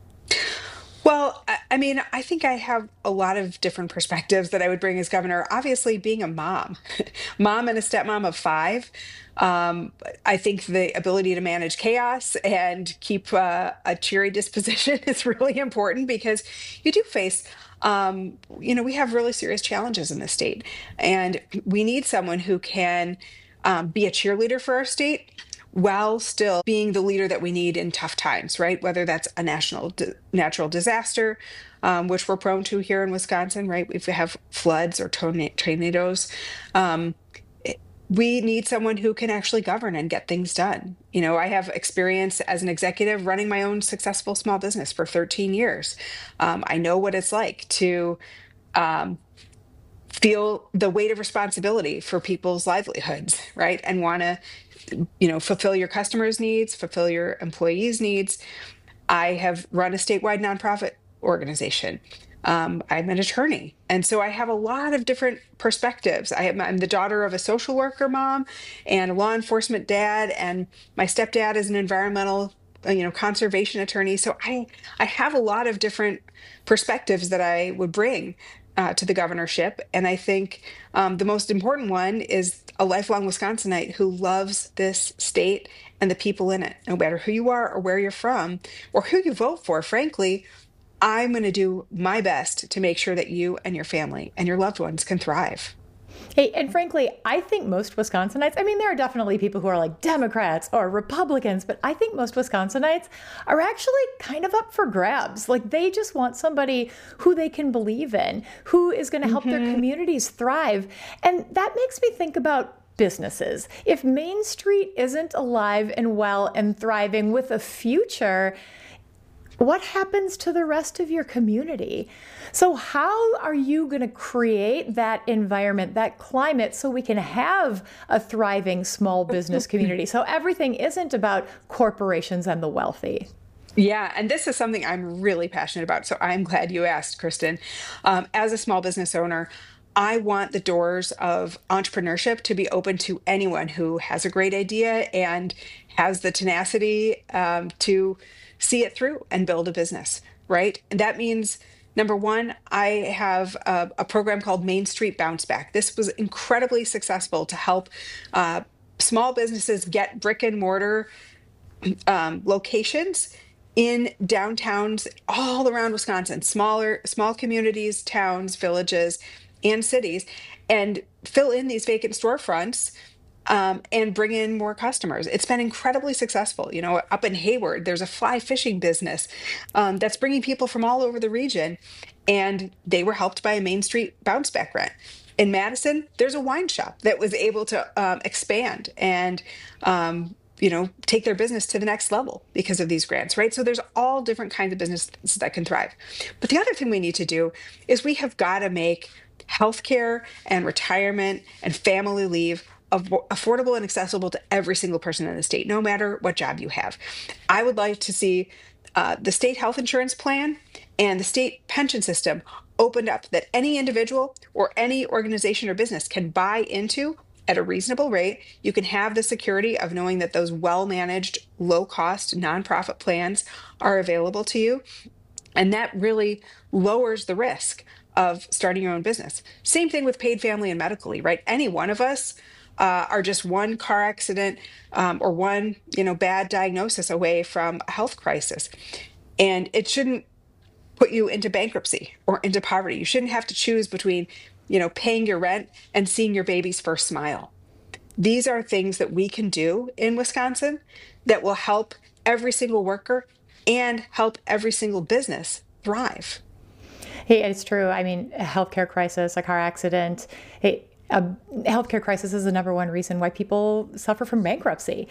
Well, I mean, I think I have a lot of different perspectives that I would bring as governor. Obviously, being a mom, mom and a stepmom of five, um, I think the ability to manage chaos and keep uh, a cheery disposition is really important because you do face, um, you know, we have really serious challenges in this state, and we need someone who can um, be a cheerleader for our state while still being the leader that we need in tough times, right? Whether that's a national di- natural disaster, um, which we're prone to here in Wisconsin, right? If we have floods or tornadoes, um, it, we need someone who can actually govern and get things done. You know, I have experience as an executive running my own successful small business for thirteen years. Um, I know what it's like to um, feel the weight of responsibility for people's livelihoods, right? And want to you know, fulfill your customers' needs, fulfill your employees' needs. I have run a statewide nonprofit organization. Um, I'm an attorney. And so I have a lot of different perspectives. I am, I'm the daughter of a social worker mom and a law enforcement dad, and my stepdad is an environmental uh, you know, conservation attorney. So I, I have a lot of different perspectives that I would bring uh, to the governorship. And I think um, the most important one is a lifelong Wisconsinite who loves this state and the people in it. No matter who you are or where you're from or who you vote for, frankly, I'm going to do my best to make sure that you and your family and your loved ones can thrive. Hey, and frankly, I think most Wisconsinites, I mean, there are definitely people who are like Democrats or Republicans, but I think most Wisconsinites are actually kind of up for grabs. Like they just want somebody who they can believe in, who is going to help mm-hmm. their communities thrive. And that makes me think about businesses. If Main Street isn't alive and well and thriving with a future, what happens to the rest of your community? So how are you going to create that environment, that climate, so we can have a thriving small business community? So everything isn't about corporations and the wealthy. Yeah, and this is something I'm really passionate about. So I'm glad you asked, Kristen. Um, as a small business owner, I want the doors of entrepreneurship to be open to anyone who has a great idea and has the tenacity um, to see it through and build a business, right? And that means, number one, I have a, a program called Main Street Bounce Back. This was incredibly successful to help uh, small businesses get brick and mortar um, locations in downtowns all around Wisconsin, smaller, small communities, towns, villages, and cities, and fill in these vacant storefronts Um, and bring in more customers. It's been incredibly successful. You know, up in Hayward, there's a fly fishing business um, that's bringing people from all over the region, and they were helped by a Main Street bounce back grant. In Madison, there's a wine shop that was able to um, expand and, um, you know, take their business to the next level because of these grants, right? So there's all different kinds of businesses that can thrive. But the other thing we need to do is we have got to make healthcare and retirement and family leave affordable and accessible to every single person in the state, no matter what job you have. I would like to see uh, the state health insurance plan and the state pension system opened up that any individual or any organization or business can buy into at a reasonable rate. You can have the security of knowing that those well-managed, low-cost nonprofit plans are available to you. And that really lowers the risk of starting your own business. Same thing with paid family and medical leave, right? Any one of us Uh, are just one car accident um, or one, you know, bad diagnosis away from a health crisis. And it shouldn't put you into bankruptcy or into poverty. You shouldn't have to choose between, you know, paying your rent and seeing your baby's first smile. These are things that we can do in Wisconsin that will help every single worker and help every single business thrive. Hey, it's true. I mean, a healthcare crisis, a car accident, hey, a healthcare crisis is the number one reason why people suffer from bankruptcy.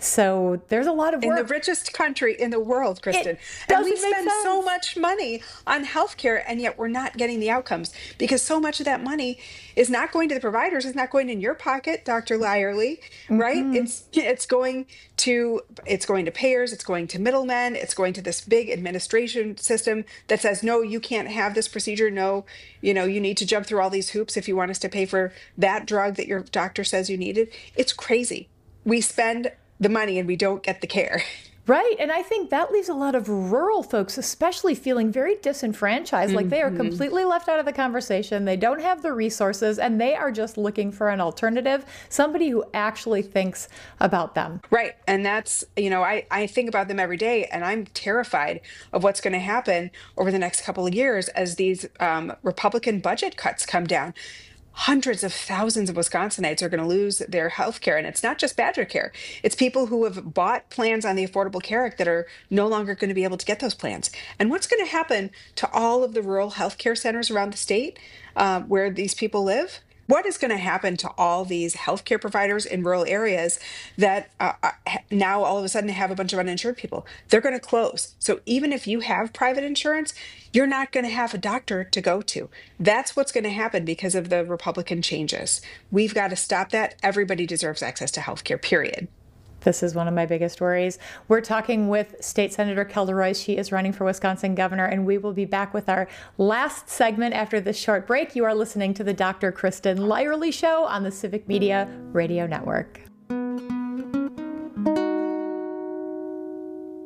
So there's a lot of work. In the richest country in the world, Kristen. And we spend so much money on healthcare, and yet we're not getting the outcomes because so much of that money is not going to the providers. It's not going in your pocket, Doctor Lyerly, right? Mm-hmm. It's it's going to it's going to payers. It's going to middlemen. It's going to this big administration system that says, no, you can't have this procedure. No, you know, you need to jump through all these hoops if you want us to pay for that drug that your doctor says you needed. It's crazy. We spend the money and we don't get the care. Right. And I think that leaves a lot of rural folks, especially feeling very disenfranchised, mm-hmm. like they are completely left out of the conversation. They don't have the resources and they are just looking for an alternative, somebody who actually thinks about them. Right. And that's, you know, I, I think about them every day and I'm terrified of what's going to happen over the next couple of years as these um, Republican budget cuts come down. Hundreds of thousands of Wisconsinites are going to lose their health care. And it's not just Badger Care. It's people who have bought plans on the Affordable Care Act that are no longer going to be able to get those plans. And what's going to happen to all of the rural health care centers around the state uh, where these people live? What is going to happen to all these healthcare providers in rural areas that uh, now all of a sudden have a bunch of uninsured people? They're going to close. So even if you have private insurance, you're not going to have a doctor to go to. That's what's going to happen because of the Republican changes. We've got to stop that. Everybody deserves access to healthcare, period. This is one of my biggest worries. We're talking with State Senator Kelda Roys. She is running for Wisconsin governor, and we will be back with our last segment after this short break. You are listening to the Doctor Kristen Lyerly Show on the Civic Media Radio Network.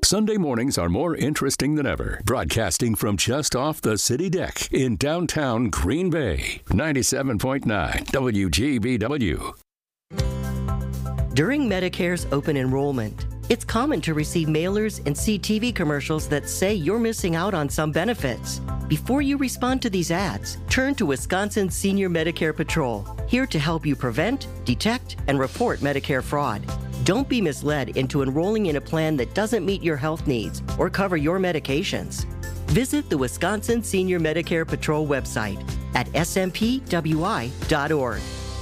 Sunday mornings are more interesting than ever. Broadcasting from just off the city deck in downtown Green Bay. ninety-seven point nine W G B W. During Medicare's open enrollment, it's common to receive mailers and see T V commercials that say you're missing out on some benefits. Before you respond to these ads, turn to Wisconsin Senior Medicare Patrol, here to help you prevent, detect, and report Medicare fraud. Don't be misled into enrolling in a plan that doesn't meet your health needs or cover your medications. Visit the Wisconsin Senior Medicare Patrol website at s m p w i dot org.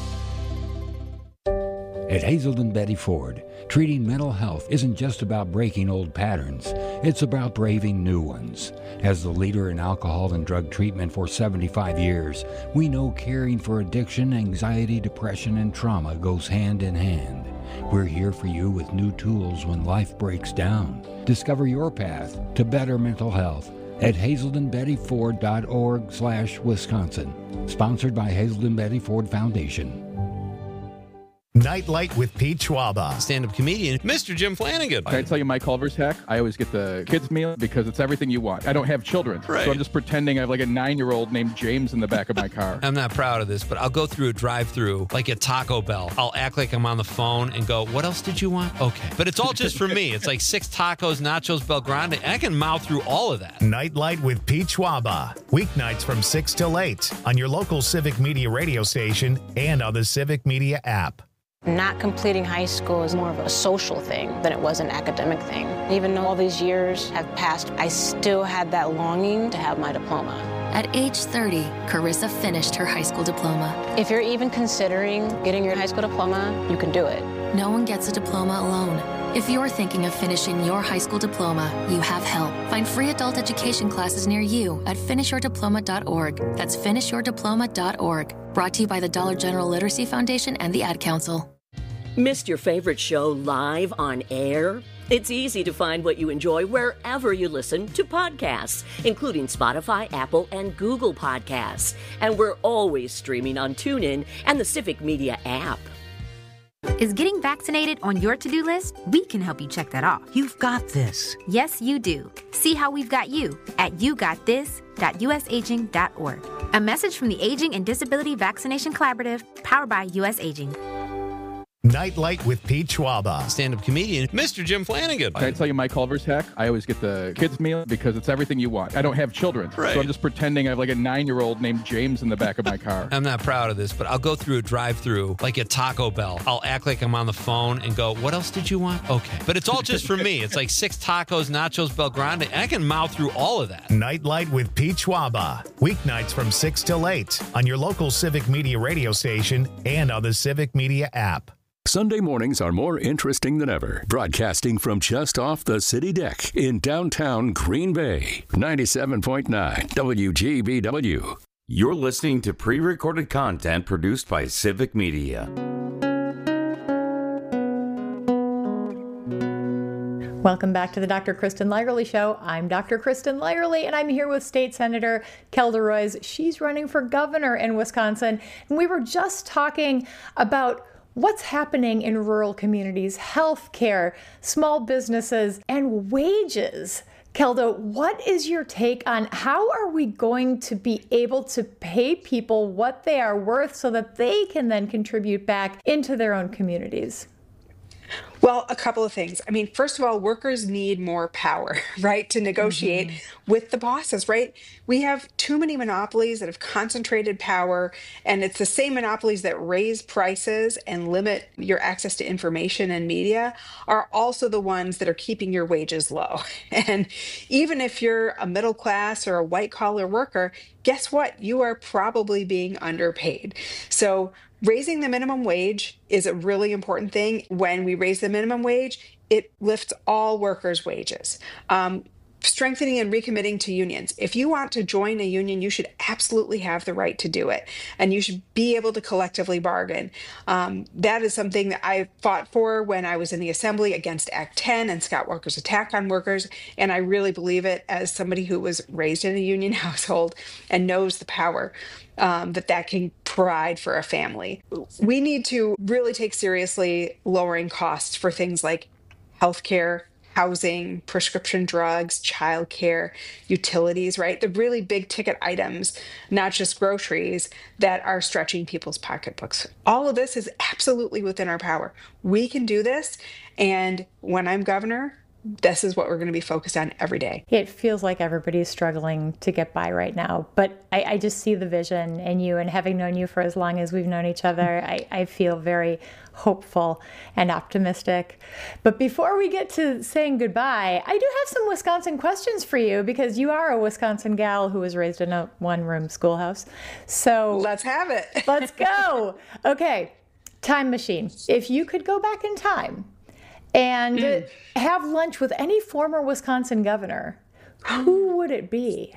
At Hazelden Betty Ford, treating mental health isn't just about breaking old patterns, it's about braving new ones. As the leader in alcohol and drug treatment for seventy-five years, we know caring for addiction, anxiety, depression, and trauma goes hand in hand. We're here for you with new tools when life breaks down. Discover your path to better mental health at hazelden betty ford dot org slash Wisconsin. Sponsored by Hazelden Betty Ford Foundation. Nightlight with Pete Schwaba. Stand-up comedian, Mister Jim Flanagan. Can I tell you my Culver's hack? I always get the kids meal because it's everything you want. I don't have children, Right. so I'm just pretending I have like a nine-year-old named James in the back of my car. I'm not proud of this, but I'll go through a drive-through like at Taco Bell. I'll act like I'm on the phone and go, what else did you want? Okay. But it's all just for me. It's like six tacos, nachos, Bel Grande. And I can mouth through all of that. Nightlight with Pete Schwaba. Weeknights from six till eight on your local Civic Media radio station and on the Civic Media app. Not completing high school is more of a social thing than it was an academic thing. Even though all these years have passed, I still had that longing to have my diploma. At age thirty, Carissa finished her high school diploma. If you're even considering getting your high school diploma, you can do it. No one gets a diploma alone. If you're thinking of finishing your high school diploma, you have help. Find free adult education classes near you at finish your diploma dot org. That's finish your diploma dot org. Brought to you by the Dollar General Literacy Foundation and the Ad Council. Missed your favorite show live on air? It's easy to find what you enjoy wherever you listen to podcasts, including Spotify, Apple, and Google Podcasts. And we're always streaming on TuneIn and the Civic Media app. Is getting vaccinated on your to-do list? We can help you check that off. You've got this. Yes, you do. See how we've got you at you got this dot u s aging dot org. A message from the Aging and Disability Vaccination Collaborative, powered by U S Aging. Nightlight with Pete Schwaba. Stand-up comedian, Mister Jim Flanagan. Can I tell you my Culver's hack? I always get the kids meal because it's everything you want. I don't have children, Right. so I'm just pretending I have like a nine-year-old named James in the back of my car. I'm not proud of this, but I'll go through a drive-through like at Taco Bell. I'll act like I'm on the phone and go, what else did you want? Okay. But it's all just for me. It's like six tacos, nachos, Bel Grande. And I can mouth through all of that. Nightlight with Pete Schwaba. Weeknights from six till eight on your local Civic Media radio station and on the Civic Media app. Sunday mornings are more interesting than ever. Broadcasting from just off the city deck in downtown Green Bay. ninety-seven point nine W G B W. You're listening to pre-recorded content produced by Civic Media. Welcome back to the Doctor Kristen Lyerly Show. I'm Doctor Kristen Lyerly, and I'm here with State Senator Kelda Roys. She's running for governor in Wisconsin. And we were just talking about what's happening in rural communities, healthcare, small businesses, and wages. Kelda, what is your take on how are we going to be able to pay people what they are worth so that they can then contribute back into their own communities? Well, a couple of things. I mean, first of all, workers need more power, right, to negotiate mm-hmm. with the bosses, right? We have too many monopolies that have concentrated power, and it's the same monopolies that raise prices and limit your access to information and media are also the ones that are keeping your wages low. And even if you're a middle class or a white collar worker, guess what? You are probably being underpaid. So raising the minimum wage is a really important thing. When we raise the minimum wage, it lifts all workers' wages. Um, strengthening and recommitting to unions. If you want to join a union, you should absolutely have the right to do it. And you should be able to collectively bargain. Um, that is something that I fought for when I was in the Assembly against Act ten and Scott Walker's attack on workers. And I really believe it as somebody who was raised in a union household and knows the power Um, that that can provide for a family. We need to really take seriously lowering costs for things like healthcare, housing, prescription drugs, childcare, utilities, right? The really big ticket items, not just groceries, that are stretching people's pocketbooks. All of this is absolutely within our power. We can do this. And when I'm governor, this is what we're going to be focused on every day. It feels like everybody's struggling to get by right now, but I, I just see the vision in you, and having known you for as long as we've known each other, I, I feel very hopeful and optimistic. But before we get to saying goodbye, I do have some Wisconsin questions for you, because you are a Wisconsin gal who was raised in a one-room schoolhouse. So let's have it. Let's go. Okay, time machine. If you could go back in time and mm. have lunch with any former Wisconsin governor, who would it be?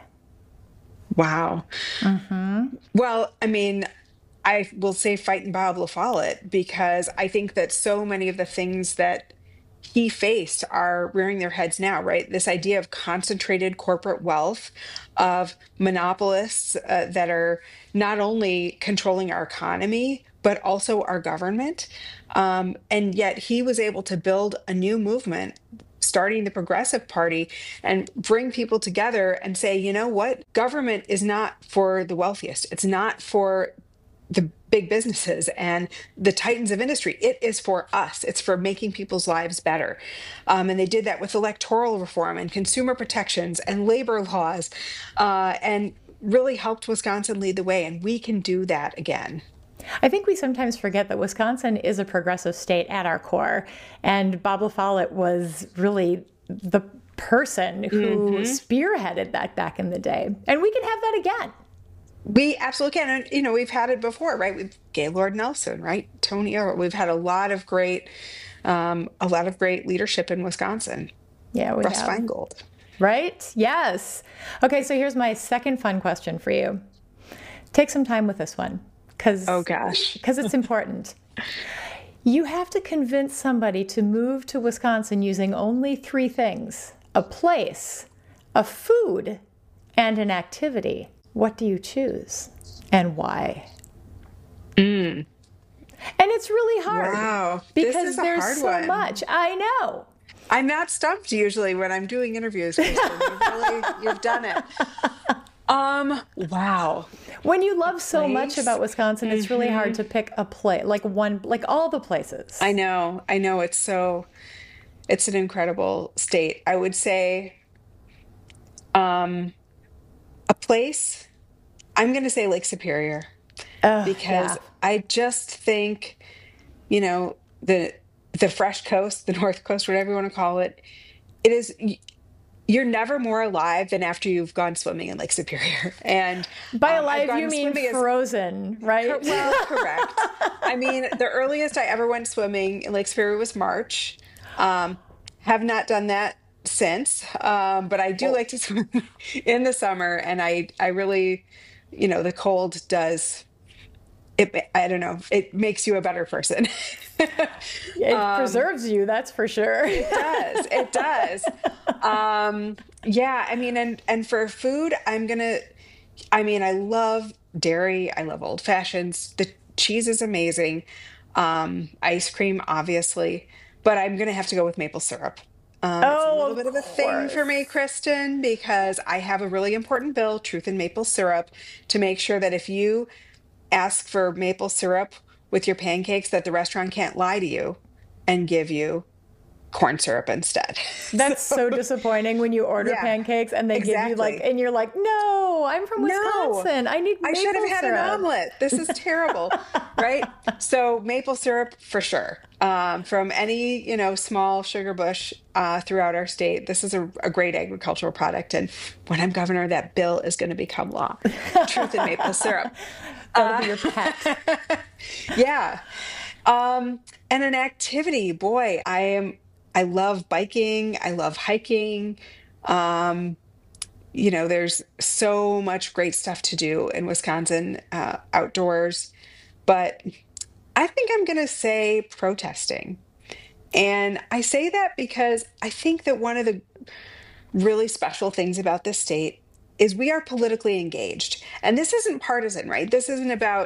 Wow. Mm-hmm. Well, I mean, I will say fighting Bob LaFollette, because I think that so many of the things that he faced are rearing their heads now, right? This idea of concentrated corporate wealth, of monopolists uh, that are not only controlling our economy, but also our government. Um, and yet he was able to build a new movement, starting the Progressive Party, and bring people together and say, you know what? Government is not for the wealthiest. It's not for the big businesses and the titans of industry. It is for us. It's for making people's lives better. Um, and they did that with electoral reform and consumer protections and labor laws, uh, and really helped Wisconsin lead the way. And we can do that again. I think we sometimes forget that Wisconsin is a progressive state at our core. And Bob LaFollette was really the person who mm-hmm. spearheaded that back in the day. And we can have that again. We absolutely can. And, you know, we've had it before, right? With Gaylord Nelson, right? Tony Earl. We've had a lot of great, um, a lot of great leadership in Wisconsin. Yeah, we Russ have. Feingold. Right? Yes. Okay, so here's my second fun question for you. Take some time with this one. Cause, oh, gosh. Because it's important. You have to convince somebody to move to Wisconsin using only three things: a place, a food, and an activity. What do you choose and why? Mm. And it's really hard. Wow. Because this is a there's hard so one. much. I know. I'm not stumped usually when I'm doing interviews, Kristen. You've really, you've done it. Um, wow. When you love so Place? much about Wisconsin, it's really Mm-hmm. hard to pick a place, like one, like all the places. I know. I know. It's so, it's an incredible state. I would say, um, a place, I'm going to say Lake Superior, oh, because yeah. I just think, you know, the, the fresh coast, the North Coast, whatever you want to call it, it is, you're never more alive than after you've gone swimming in Lake Superior. And by um, alive, you mean frozen, as, right? Well, correct. I mean, the earliest I ever went swimming in Lake Superior was March. Um, have not done that since, um, but I do like to swim in the summer. And I, I really, you know, the cold does, it, I don't know, it makes you a better person. It um, preserves you, that's for sure. It does. It does. Um, yeah, I mean, and, and for food, I'm going to, I mean, I love dairy. I love old fashions. The cheese is amazing. Um, ice cream, obviously, but I'm going to have to go with maple syrup. Um, oh, it's a little bit of a course. thing for me, Kristen, because I have a really important bill, Truth in Maple Syrup, to make sure that if you ask for maple syrup with your pancakes, that the restaurant can't lie to you and give you corn syrup instead. That's so, so disappointing when you order yeah, pancakes and they exactly. give you like, and you're like, no, I'm from Wisconsin. No, I need maple I should have had syrup. an omelet. This is terrible, right? So maple syrup for sure. Um, from any, you know, small sugar bush uh, throughout our state. This is a, a great agricultural product. And when I'm governor, that bill is going to become law. Truth in maple syrup. That'll uh, be your pet. Yeah. Um, and an activity, boy, I am, I love biking. I love hiking. Um, you know, there's so much great stuff to do in Wisconsin, uh, outdoors, but I think I'm going to say protesting. And I say that because I think that one of the really special things about this state is we are politically engaged. And this isn't partisan, right? This isn't about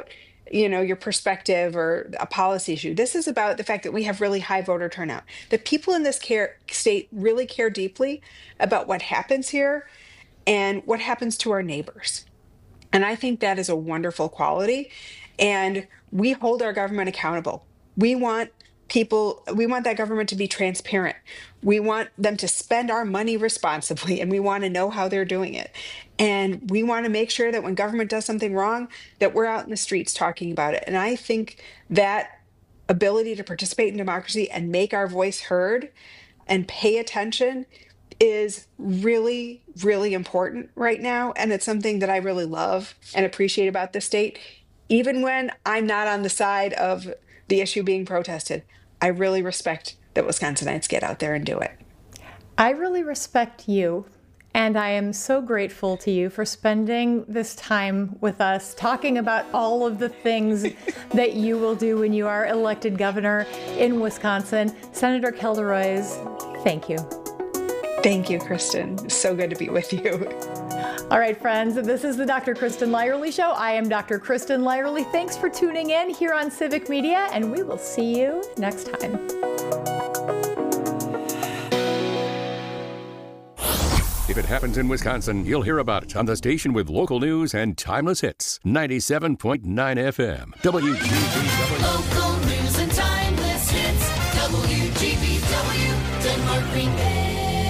you know, your perspective or a policy issue. This is about the fact that we have really high voter turnout. The people in this care, state really care deeply about what happens here and what happens to our neighbors. And I think that is a wonderful quality. And we hold our government accountable. We want people, we want that government to be transparent. We want them to spend our money responsibly, and we want to know how they're doing it. And we want to make sure that when government does something wrong, that we're out in the streets talking about it. And I think that ability to participate in democracy and make our voice heard and pay attention is really, really important right now. And it's something that I really love and appreciate about the state. Even when I'm not on the side of the issue being protested, I really respect that Wisconsinites get out there and do it. I really respect you, and I am so grateful to you for spending this time with us, talking about all of the things that you will do when you are elected governor in Wisconsin. Senator Kelderoys, thank you. Thank you, Kristen. It's so good to be with you. All right, friends, this is the Doctor Kristen Lyerly Show. I am Doctor Kristen Lyerly. Thanks for tuning in here on Civic Media, and we will see you next time. If it happens in Wisconsin, you'll hear about it on the station with local news and timeless hits. ninety-seven point nine F M, W G B W. Local news and timeless hits. W G B W, Denmark, Green Bay.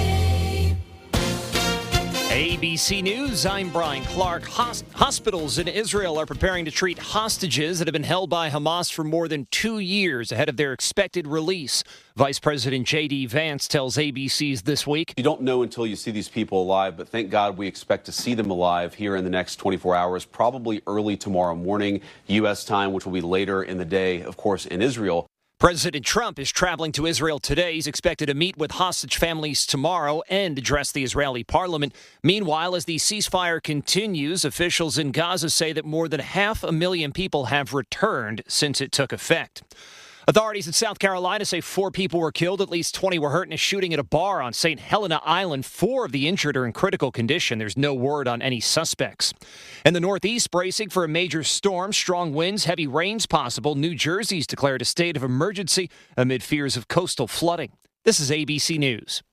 A B C News, I'm Brian Clark. Hos- hospitals in Israel are preparing to treat hostages that have been held by Hamas for more than two years ahead of their expected release. Vice President J D Vance tells A B C's This Week. You don't know until you see these people alive, but thank God we expect to see them alive here in the next twenty-four hours, probably early tomorrow morning, U S time, which will be later in the day, of course, in Israel. President Trump is traveling to Israel today. He's expected to meet with hostage families tomorrow and address the Israeli parliament. Meanwhile, as the ceasefire continues, officials in Gaza say that more than half a million people have returned since it took effect. Authorities in South Carolina say four people were killed, at least twenty were hurt in a shooting at a bar on Saint Helena Island. Four of the injured are in critical condition. There's no word on any suspects. In the Northeast, bracing for a major storm, strong winds, heavy rains possible. New Jersey's declared a state of emergency amid fears of coastal flooding. This is A B C News.